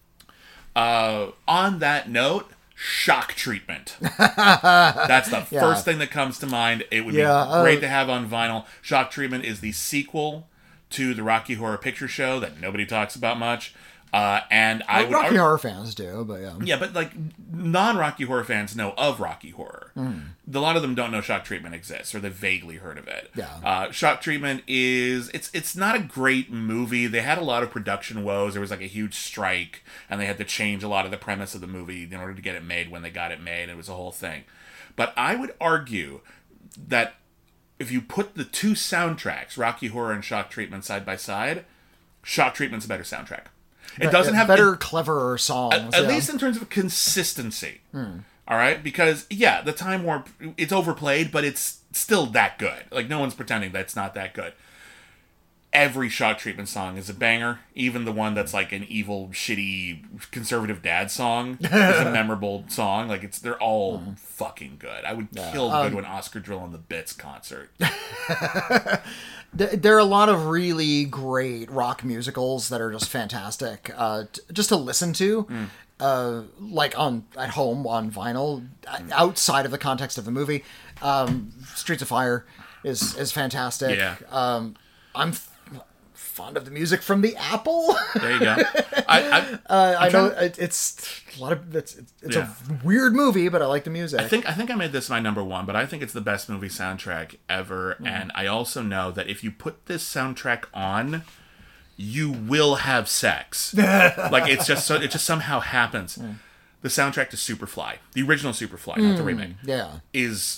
Uh, on that note, Shock Treatment. That's the Yeah. first thing that comes to mind. It would Yeah, be uh, great to have on vinyl. Shock Treatment is the sequel to the Rocky Horror Picture Show that nobody talks about much. Uh, and I Well, would Rocky argue- Horror fans do, but yeah. yeah, but like non-Rocky Horror fans know of Rocky Horror. A lot of them don't know Shock Treatment exists, or they've vaguely heard of it. Yeah. Uh, Shock Treatment is it's it's not a great movie. They had a lot of production woes. There was like a huge strike, and they had to change a lot of the premise of the movie in order to get it made when they got it made. It was a whole thing. But I would argue that if you put the two soundtracks, Rocky Horror and Shock Treatment, side by side, Shock Treatment's a better soundtrack. It doesn't have better, it- cleverer songs. at yeah. least in terms of consistency. All right, because yeah, the Time Warp, it's overplayed, but it's still that good. Like no one's pretending that it's not that good. every Shock Treatment song is a banger. Even the one that's like an evil, shitty, conservative dad song is a memorable song. Like, it's they're all mm. fucking good. I would kill um, to go to an Oscar Drill on the Bits concert. There are a lot of really great rock musicals that are just fantastic, uh, t- just to listen to, mm. uh, like on at home on vinyl, mm. outside of the context of the movie. Um, Streets of Fire is is fantastic. Yeah. Um, I'm f- fond of the music from The Apple. There you go. I I, uh, I know to... it's a lot of it's it's yeah. a weird movie, but I like the music. I think I think I made this my number one, but I think it's the best movie soundtrack ever. Mm. And I also know that if you put this soundtrack on, you will have sex. Like it's just so it just somehow happens. Mm. The soundtrack to Superfly, the original Superfly, mm. not the remake, yeah, is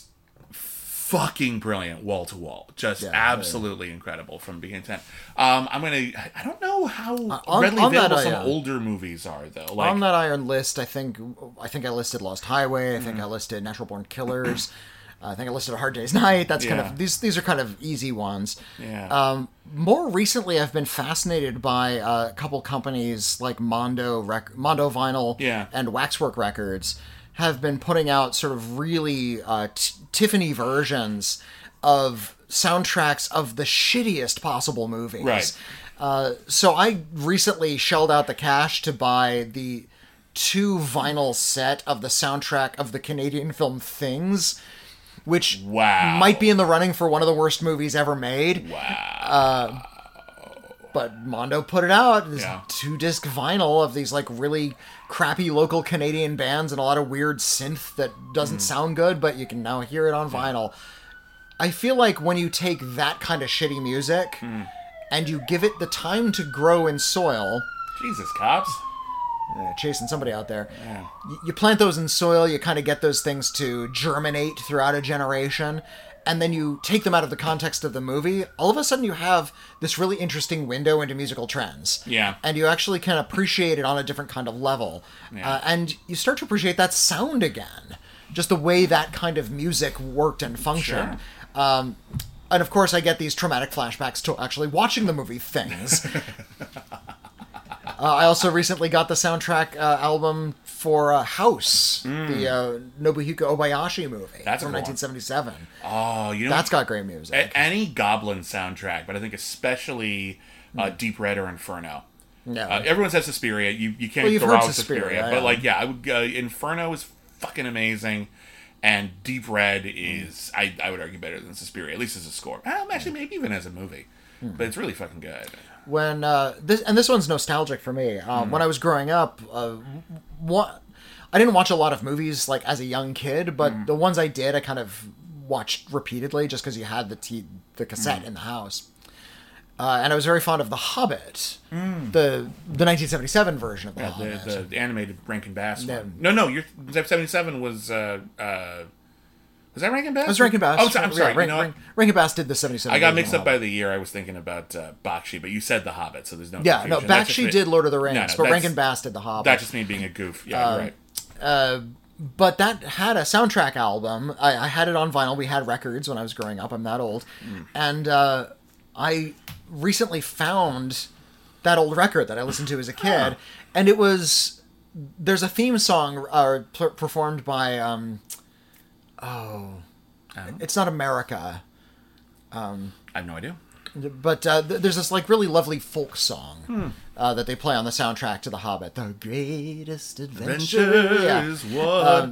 fucking brilliant, wall to wall, just yeah, absolutely yeah. incredible from beginning to end. Um, I'm gonna. I don't know how uh, on, readily on available that, some uh, older movies are though. Like, on that iron list, I think I think I listed Lost Highway. I think mm. I listed Natural Born Killers. uh, I think I listed A Hard Day's Night. That's yeah. kind of these. These are kind of easy ones. Yeah. Um, more recently, I've been fascinated by uh, a couple companies like Mondo Rec- Mondo Vinyl yeah. and Waxwork Records. Have been putting out sort of really uh, t- Tiffany versions of soundtracks of the shittiest possible movies. Right. Uh, so I recently shelled out the cash to buy the two vinyl set of the soundtrack of the Canadian film Things, which wow. might be in the running for one of the worst movies ever made. Wow. Uh, but Mondo put it out, this yeah. two-disc vinyl of these like really crappy local Canadian bands and a lot of weird synth that doesn't mm. sound good, but you can now hear it on vinyl. I feel like when you take that kind of shitty music mm. and you give it the time to grow in soil... Jesus, cops. Uh, chasing somebody out there. Yeah. You, you plant those in soil, you kind of get those things to germinate throughout a generation, and then you take them out of the context of the movie, all of a sudden you have this really interesting window into musical trends. Yeah. And you actually can appreciate it on a different kind of level. Yeah. Uh, and you start to appreciate that sound again. Just the way that kind of music worked and functioned. Sure. Um, and of course I get these traumatic flashbacks to actually watching the movie Things. uh, I also recently got the soundtrack uh, album for uh, House, mm. the uh, Nobuhiko Obayashi movie. That's from nineteen seventy-seven. Oh, you know, that's got great music. A- any Goblin soundtrack, but I think especially uh, mm. Deep Red or Inferno. No, uh, everyone says Suspiria. You you can't well, go wrong with Suspiria, Suspiria, yeah. but like yeah, I would. Uh, Inferno is fucking amazing, and Deep Red is I, I would argue better than Suspiria, at least as a score. Well, actually, maybe even as a movie, mm. but it's really fucking good. When uh, this and this one's nostalgic for me. Uh, mm. When I was growing up, uh, what I didn't watch a lot of movies like as a young kid, but mm. the ones I did, I kind of watched repeatedly just because you had the t- the cassette mm. in the house. Uh, and I was very fond of The Hobbit, mm. the the nineteen seventy-seven version of The yeah, Hobbit. The, the animated Rankin Bass no. one. No, no, you're, seventy-seven was... Uh, uh, was that Rankin Bass? It was Rankin Bass. Oh, sorry, I'm sorry. Yeah, Rank, you know Rank, Rankin Bass did the seventy-seven I got mixed up Hobbit. by the year. I was thinking about uh, Bakshi, but you said The Hobbit, so there's no Yeah, confusion. no, Bakshi did Lord of the Rings, no, no, but Rankin Bass did The Hobbit. That's just me being a goof. Yeah, uh, you're right. Uh, but that had a soundtrack album. I, I had it on vinyl. We had records when I was growing up. I'm that old. Mm. And uh, I recently found that old record that I listened to as a kid. Oh. And it was... There's a theme song uh, p- performed by... Um, oh... oh. It's not America. Um, I have no idea. But uh, th- there's this like really lovely folk song hmm. uh, that they play on the soundtrack to The Hobbit. The greatest adventure, adventure yeah. is what um,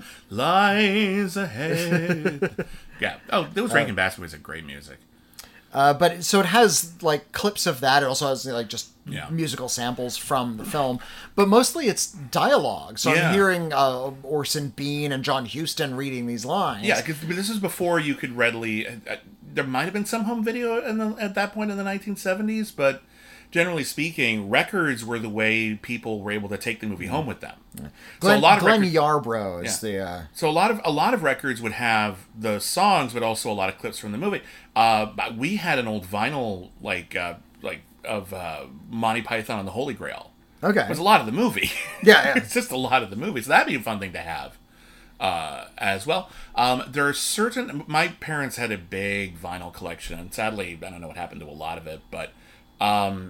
lies ahead. yeah. Oh, those Rankin Bass movies are great music. Uh, but so it has like clips of that. It also has like just yeah. musical samples from the film, but mostly it's dialogue. So yeah. I'm hearing uh, Orson Bean and John Huston reading these lines. Yeah, because this is before you could readily. Uh, there might have been some home video in the, at that point in the nineteen seventies, but generally speaking, records were the way people were able to take the movie home with them. Yeah. Glenn, so a lot of Glenn records, Yarbrough is yeah. the. Uh, so a lot of a lot of records would have the songs, but also a lot of clips from the movie. Uh, we had an old vinyl like uh, like of uh, Monty Python and the Holy Grail. Okay, it was a lot of the movie. Yeah, yeah. It's just a lot of the movie. So that'd be a fun thing to have. Uh, as well. Um, there are certain... My parents had a big vinyl collection, and sadly, I don't know what happened to a lot of it, but Um,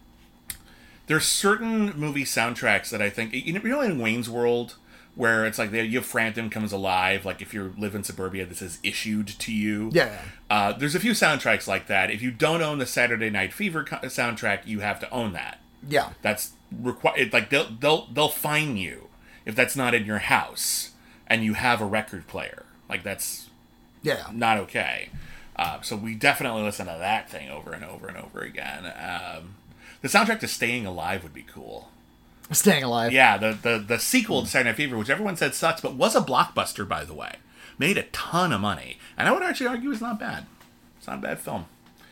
there's certain movie soundtracks that I think, you know, you know in Wayne's World, where it's like they, you have Frampton Comes Alive, like if you live in suburbia, this is issued to you. Yeah. Uh, there's a few soundtracks like that. If you don't own the Saturday Night Fever co- soundtrack, you have to own that. Yeah. That's required. Like they'll they'll they'll fine you if that's not in your house and you have a record player. Like that's Yeah. not okay. Uh, so we definitely listen to that thing over and over and over again. Um, the soundtrack to Staying Alive would be cool. Staying Alive. Yeah, the the, the sequel to Saturday Night Fever, which everyone said sucks, but was a blockbuster, by the way. Made a ton of money. And I would actually argue it's not bad. It's not a bad film.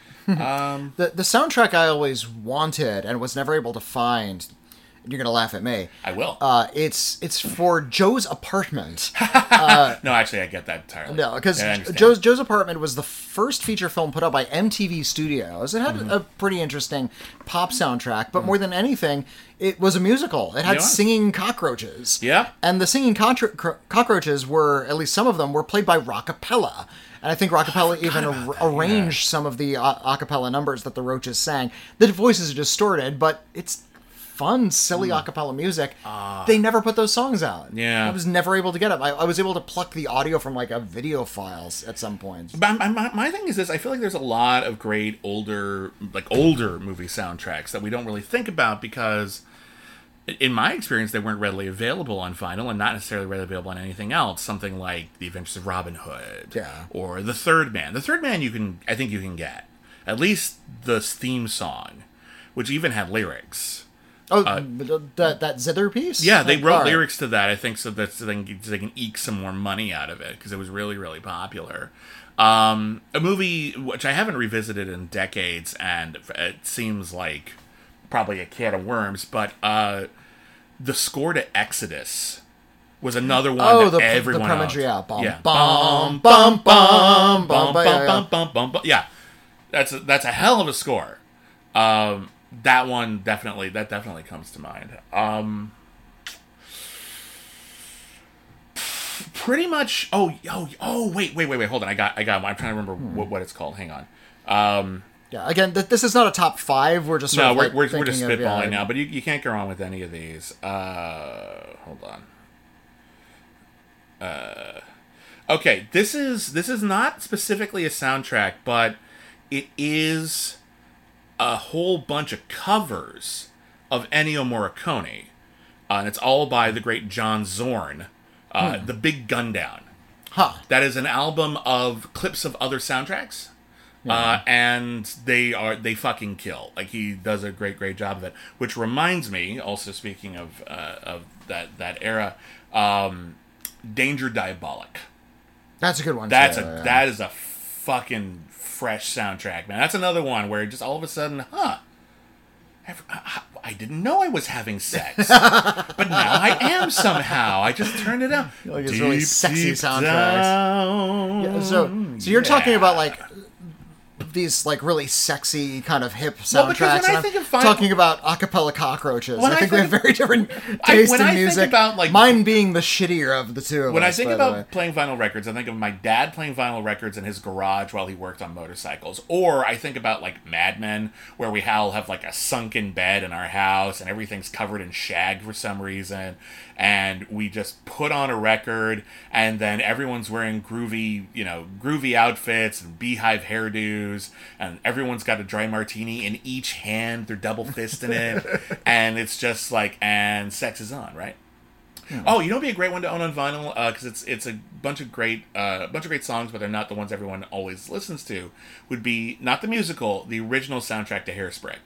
um, The the soundtrack I always wanted and was never able to find. You're gonna laugh at me. I will. Uh, it's it's for Joe's Apartment. no, actually, I get that entirely. No, because Yeah, I understand. Joe's Joe's Apartment was the first feature film put out by M T V Studios. It had Mm-hmm. a pretty interesting pop soundtrack, but more than anything, it was a musical. It had Yeah. singing cockroaches. Yeah. And the singing cockro- cro- cockroaches were, at least some of them, were played by Rockapella. And I think Rockapella even ar- arranged some of the uh, a cappella numbers that the Roaches sang. The voices are distorted, but it's fun, silly a cappella music. They never put those songs out. Yeah. I was never able to get them. I, I was able to pluck the audio from like a video files at some point. But my, my, my thing is this: I feel like there's a lot of great older, like older movie soundtracks that we don't really think about because, in my experience, they weren't readily available on vinyl and not necessarily readily available on anything else. Something like The Adventures of Robin Hood, Yeah. or The Third Man. The Third Man, you can, I think, you can get at least the theme song, which even had lyrics. Oh, that that zither piece? Yeah, they Oh, wrote all right. lyrics to that, I think, so that so they can, so they can eke some more money out of it, because it was really, really popular. Um, a movie which I haven't revisited in decades, and it seems like probably a can of worms, but uh, the score to Exodus was another one Oh, that the, the everyone premonitory, owns. yeah. Bum, Yeah. bum, bum, bum, bum, bum, bum, yeah, yeah. bum, bum, bum, bum. Yeah, that's a, that's a hell of a score. Um, that one definitely that definitely comes to mind. Um, pretty much. Oh, oh, oh! Wait, wait, wait, wait! Hold on. I got, I got one. I'm trying to remember what, what it's called. Hang on. Um, Yeah, again, th- this is not a top five. We're just sort no, of we're like we're, we're just thinking spitballing of, yeah, now. But you, you can't go wrong with any of these. Uh, hold on. Uh, okay, this is this is not specifically a soundtrack, but it is a whole bunch of covers of Ennio Morricone, uh, and it's all by the great John Zorn. Uh, The Big Gun Down. Huh. That is an album of clips of other soundtracks. Uh, and they are they fucking kill. Like, he does a great great job of it. Which reminds me, also speaking of uh, of that that era, um, Danger Diabolic. That's a good one. That's too, a yeah. that is a fucking fresh soundtrack, man. That's another one where just all of a sudden, huh? I, I didn't know I was having sex, but now I am somehow. I just turned it on. Like it's really sexy soundtracks. Down. Yeah, so, so you're talking Yeah. about like these like really sexy kind of hip Well, because soundtracks. when I and I'm think of Final- talking about a cappella cockroaches. When I I think we have think- very different I- taste when in I think music. about, like- Mine being the shittier of the two of When I us. think by the way. about playing vinyl records, I think of my dad playing vinyl records in his garage while he worked on motorcycles. Or I think about, like, Mad Men, where we all have, like, a sunken bed in our house and everything's covered in shag for some reason. And we just put on a record, and then everyone's wearing groovy, you know, groovy outfits and beehive hairdos, and everyone's got a dry martini in each hand. They're double fisting it. And it's just like, and sex is on, right? Oh, you know, what'd be a great one to own on vinyl because it's it's a bunch of great uh, bunch of great songs, but they're not the ones everyone always listens to. Would be not the musical, the original soundtrack to Hairspray.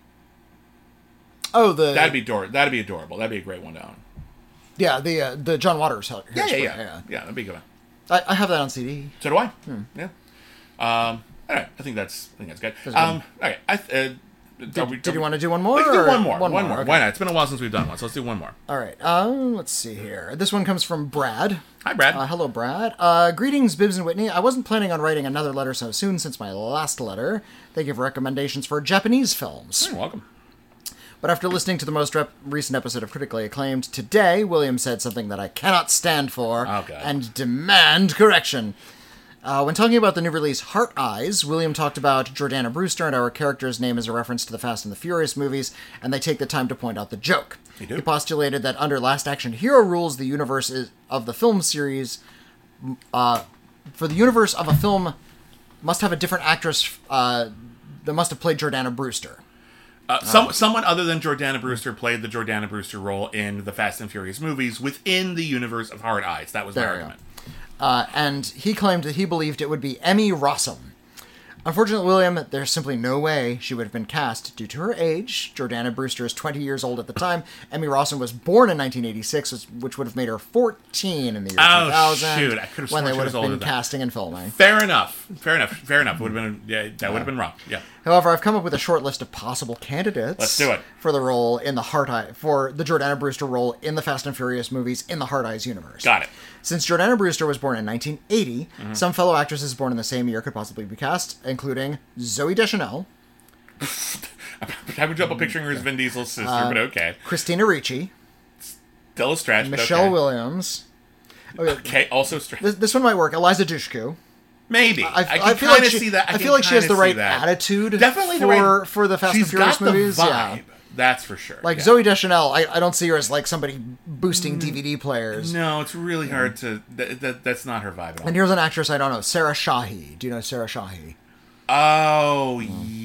oh, the That'd be ador- That'd be adorable. That'd be a great one to own. yeah the uh, the John Waters. Hairspray, Yeah, yeah, yeah, yeah. yeah. That'd be a good one. I, I have that on C D. So do I. Yeah. Um. All right. I think that's I think that's good. Um. Okay. I. Uh, Did, did you want to do one more? We can do or- one more. One, more. okay. Why not? It's been a while since we've done one, so let's do one more. All right. Um, let's see here. This one comes from Brad. Hi, Brad. Uh, hello, Brad. Uh, greetings, Bibbs and Whitney. I wasn't planning on writing another letter so soon since my last letter. They give recommendations for Japanese films. You're welcome. But after listening to the most rep- recent episode of Critically Acclaimed today, William said something that I cannot stand for Oh, God. and demand correction. Uh, when talking about the new release Heart Eyes, William talked about Jordana Brewster and our character's name as a reference to the Fast and the Furious movies, and they take the time to point out the joke. They do. He postulated that under Last Action Hero rules, the universe is, of the film series, uh, for the universe of a film, must have a different actress uh, that must have played Jordana Brewster. Uh, some, someone other than Jordana Brewster played the Jordana Brewster role in the Fast and Furious movies within the universe of Hard Eyes. That was my There you argument. Uh, and he claimed that he believed it would be Emmy Rossum. Unfortunately, William, there's simply no way she would have been cast due to her age. Jordana Brewster is twenty years old at the time. Emmy Rossum was born in nineteen eighty-six, which would have made her fourteen in the year Oh, two thousand. shoot. I could have when sworn they she would was have older been than- casting and filming. Fair enough. Fair enough. Fair enough. Would have been yeah, that would have been wrong. Yeah. However, I've come up with a short list of possible candidates. Let's do it. For the role in the Heart Eye, for the Jordana Brewster role in the Fast and Furious movies in the Heart Eyes universe. Got it. Since Jordana Brewster was born in nineteen eighty, Mm-hmm. some fellow actresses born in the same year could possibly be cast, including Zooey Deschanel, I'm having trouble picturing her as Vin Diesel's sister, but okay. Christina Ricci, Still a stretch. but Michelle okay. Williams. Okay, also stretch. This, this one might work. Eliza Dushku. Maybe. I, I, can I feel kind like of she, see that. I, I can feel like she has kinda the see right that. attitude. Definitely for, the right for the Fast She's and Furious got the movies. vibe. Yeah. That's for sure. Like yeah. Zooey Deschanel, I, I don't see her as like somebody boosting D V D players. No, it's really hard to. That, that that's not her vibe at all. And here's an actress I don't know, Sarah Shahi. Do you know Sarah Shahi? Oh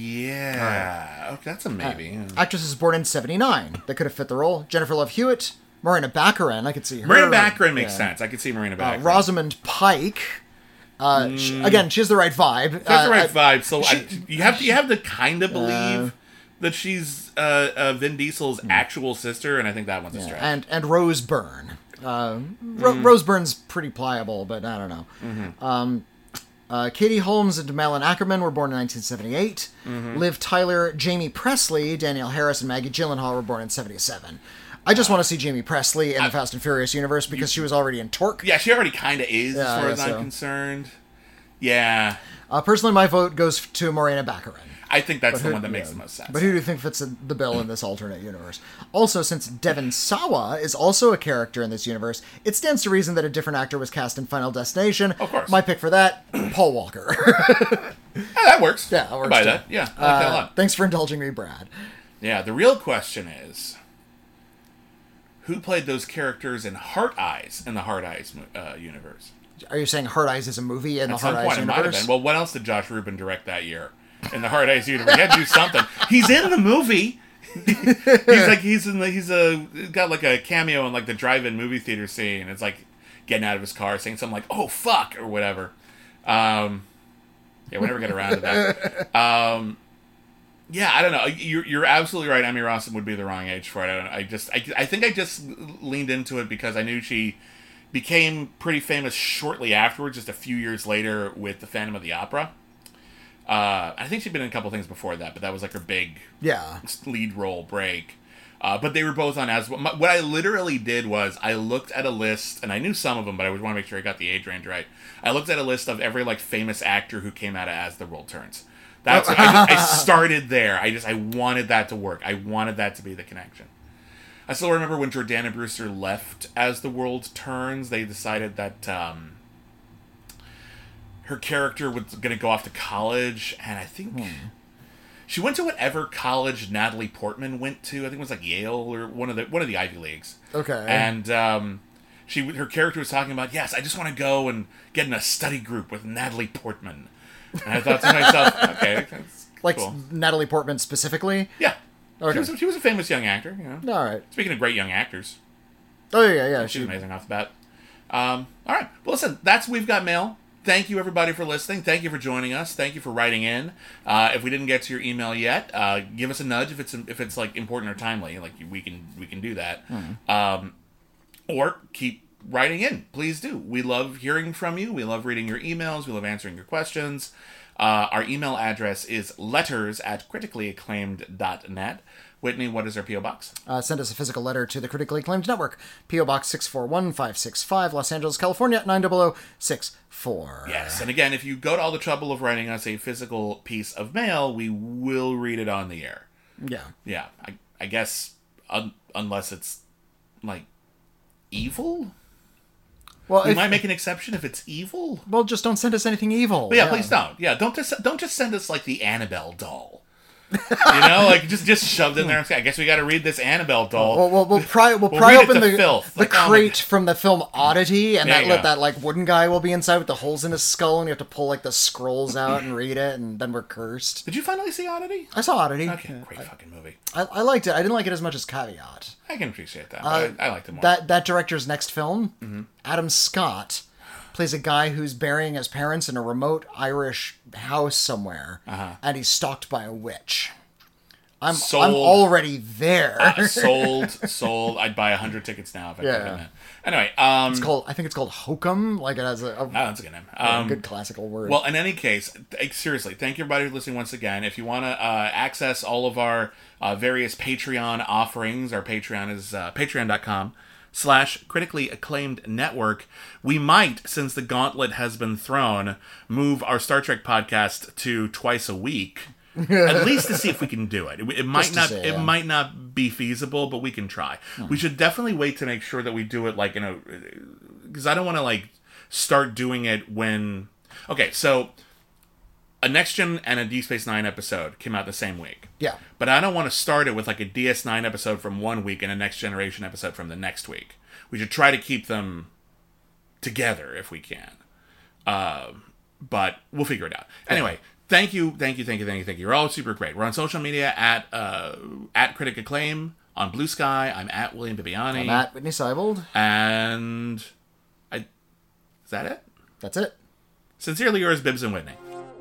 yeah, okay, that's a maybe. yeah. Actress is born in seventy-nine that could have fit the role. Jennifer Love Hewitt, Marina Baccarin. I could see her. Marina Baccarin makes Yeah. sense. I could see Marina Uh, Baccarin. Rosamund Pike. Uh, she, again, she has the right vibe. Mm. That's the Uh, right I- vibe. So she- I, you have to you have to kind of believe that she's uh, uh, Vin Diesel's actual sister, and I think that one's a stretch. and and Rose Byrne. Uh, Ro- Rose Byrne's pretty pliable, but I don't know. Um, uh, Katie Holmes and Malin Ackerman were born in nineteen seventy-eight. Liv Tyler, Jamie Presley, Danielle Harris, and Maggie Gyllenhaal were born in seventy-seven. I just want to see Jamie Presley in the Fast and Furious universe because she was already in Torque. Yeah, she already kind of is, Yeah, as far I as guess I'm so. concerned. Yeah, Uh, personally, my vote goes to Morena Baccarin. I think that's the who- one that makes yeah. the most sense. But who do you think fits the the bill in this alternate universe? Also, since Devon Sawa is also a character in this universe, it stands to reason that a different actor was cast in Final Destination. Of course. My pick for that, Paul Walker. Yeah, that works. Yeah, that works I buy too. that. Yeah, I like that a Uh, lot. thanks for indulging me, Brad. Yeah, the real question is, who played those characters in Heart Eyes in the Heart Eyes uh, universe? Are you saying Heart Eyes is a movie in At the some Heart point, Eyes it might have universe? been. Well, what else did Josh Rubin direct that year in the Heart Eyes universe? He had to do something. He's in the movie. he's like he's in the he's a got like a cameo in like the drive-in movie theater scene. It's like getting out of his car, saying something like "Oh fuck" or whatever. Um, yeah, we never get around to that. Um, yeah, I don't know. You're you're absolutely right. Emmy Rossum would be the wrong age for it. I, don't, I just I, I think I just leaned into it because I knew she became pretty famous shortly afterwards, just a few years later with The Phantom of the Opera. Uh, I think she'd been in a couple things before that, but that was like her big Yeah. lead role break. Uh, but they were both on as well. My, what I literally did was I looked at a list, and I knew some of them, but I would want to make sure I got the age range right. I looked at a list of every like famous actor who came out of As the World Turns. That's I, just, I started there. I just I wanted that to work. I wanted that to be the connection. I still remember when Jordana Brewster left As the World Turns. They decided that um, her character was going to go off to college, and I think she went to whatever college Natalie Portman went to. I think it was like Yale or one of the one of the Ivy Leagues. Okay. And um, she her character was talking about, yes, I just want to go and get in a study group with Natalie Portman. And I thought to myself, okay, that's Like cool. Natalie Portman specifically? Yeah. Okay. She, was a, she was a famous young actor, you know. All right. Speaking of great young actors, Oh, yeah, yeah. she's She, amazing off the bat. Um, all right. Well, listen, that's We've Got Mail. Thank you, everybody, for listening. Thank you for joining us. Thank you for writing in. Uh, if we didn't get to your email yet, uh, give us a nudge if it's if it's like important or timely. Like we can we can do that. Um, or keep writing in. Please do. We love hearing from you. We love reading your emails. We love answering your questions. Uh, our email address is letters at critically acclaimed dot net. Whitney, what is our P O Box? uh, send us a physical letter to the Critically Acclaimed Network. P O Box six four one five six five, Los Angeles, California, nine zero zero six four. Yes, and again, if you go to all the trouble of writing us a physical piece of mail, we will read it on the air. Yeah. Yeah, I, I guess un, unless it's like evil. Well, we if- might make an exception if it's evil. Well, just don't send us anything evil. But yeah, please don't. Yeah, don't just don't just send us like the Annabelle doll. You know, like just just shoved in there. I guess we got to read this Annabelle doll. We'll, we'll, we'll pry, we'll We'll pry read it open to the, filth. the Like, oh my crate God. from the film Oddity, and There that you let go. that like wooden guy will be inside with the holes in his skull, and you have to pull like the scrolls out and read it, and then we're cursed. Did you finally see Oddity? I saw Oddity. Okay, great fucking movie. I, I liked it. I didn't like it as much as Caveat. I can appreciate that. Uh, but I, I liked it more. That that director's next film, Mm-hmm. Adam Scott, plays a guy who's burying his parents in a remote Irish house somewhere, Uh-huh. and he's stalked by a witch. I'm Sold. I'm already there. Uh, sold, sold. I'd buy a hundred tickets now if I Yeah. could. Yeah. Anyway, um, It's called. I think it's called Hokum. Like it has a, a, oh, that's a good name. a Um, good classical word. Well, in any case, th- seriously, thank you everybody for listening once again. If you want to uh, access all of our uh, various Patreon offerings, our Patreon is uh, patreon.com slash critically acclaimed network. We might, since the gauntlet has been thrown, move our Star Trek podcast to twice a week. At least to see if we can do it. It, it might Just to not. see, it yeah. might not be feasible, but we can try. We should definitely wait to make sure that we do it like in a, because I don't want to like start doing it when. Okay, so a Next Gen and a D Space Nine episode came out the same week. yeah. But I don't want to start it with like a D S nine episode from one week and a Next Generation episode from the next week. We should try to keep them together if we can. Uh, but we'll figure it out. Anyway, thank you, thank you, thank you, thank you, thank you. You're all super great. We're on social media at uh, at Critic Acclaim on Blue Sky. I'm at William Bibiani. I'm at Whitney Seibold. And I is that it? That's it. Sincerely yours, Bibbs and Whitney.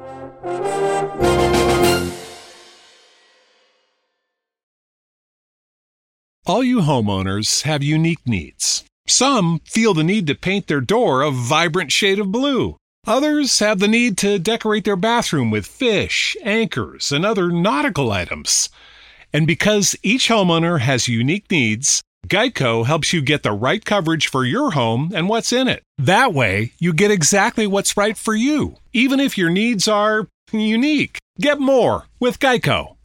All you homeowners have unique needs. Some feel the need to paint their door a vibrant shade of blue. Others have the need to decorate their bathroom with fish, anchors, and other nautical items. And because each homeowner has unique needs, Geico helps you get the right coverage for your home and what's in it. That way, you get exactly what's right for you, even if your needs are unique. Get more with Geico.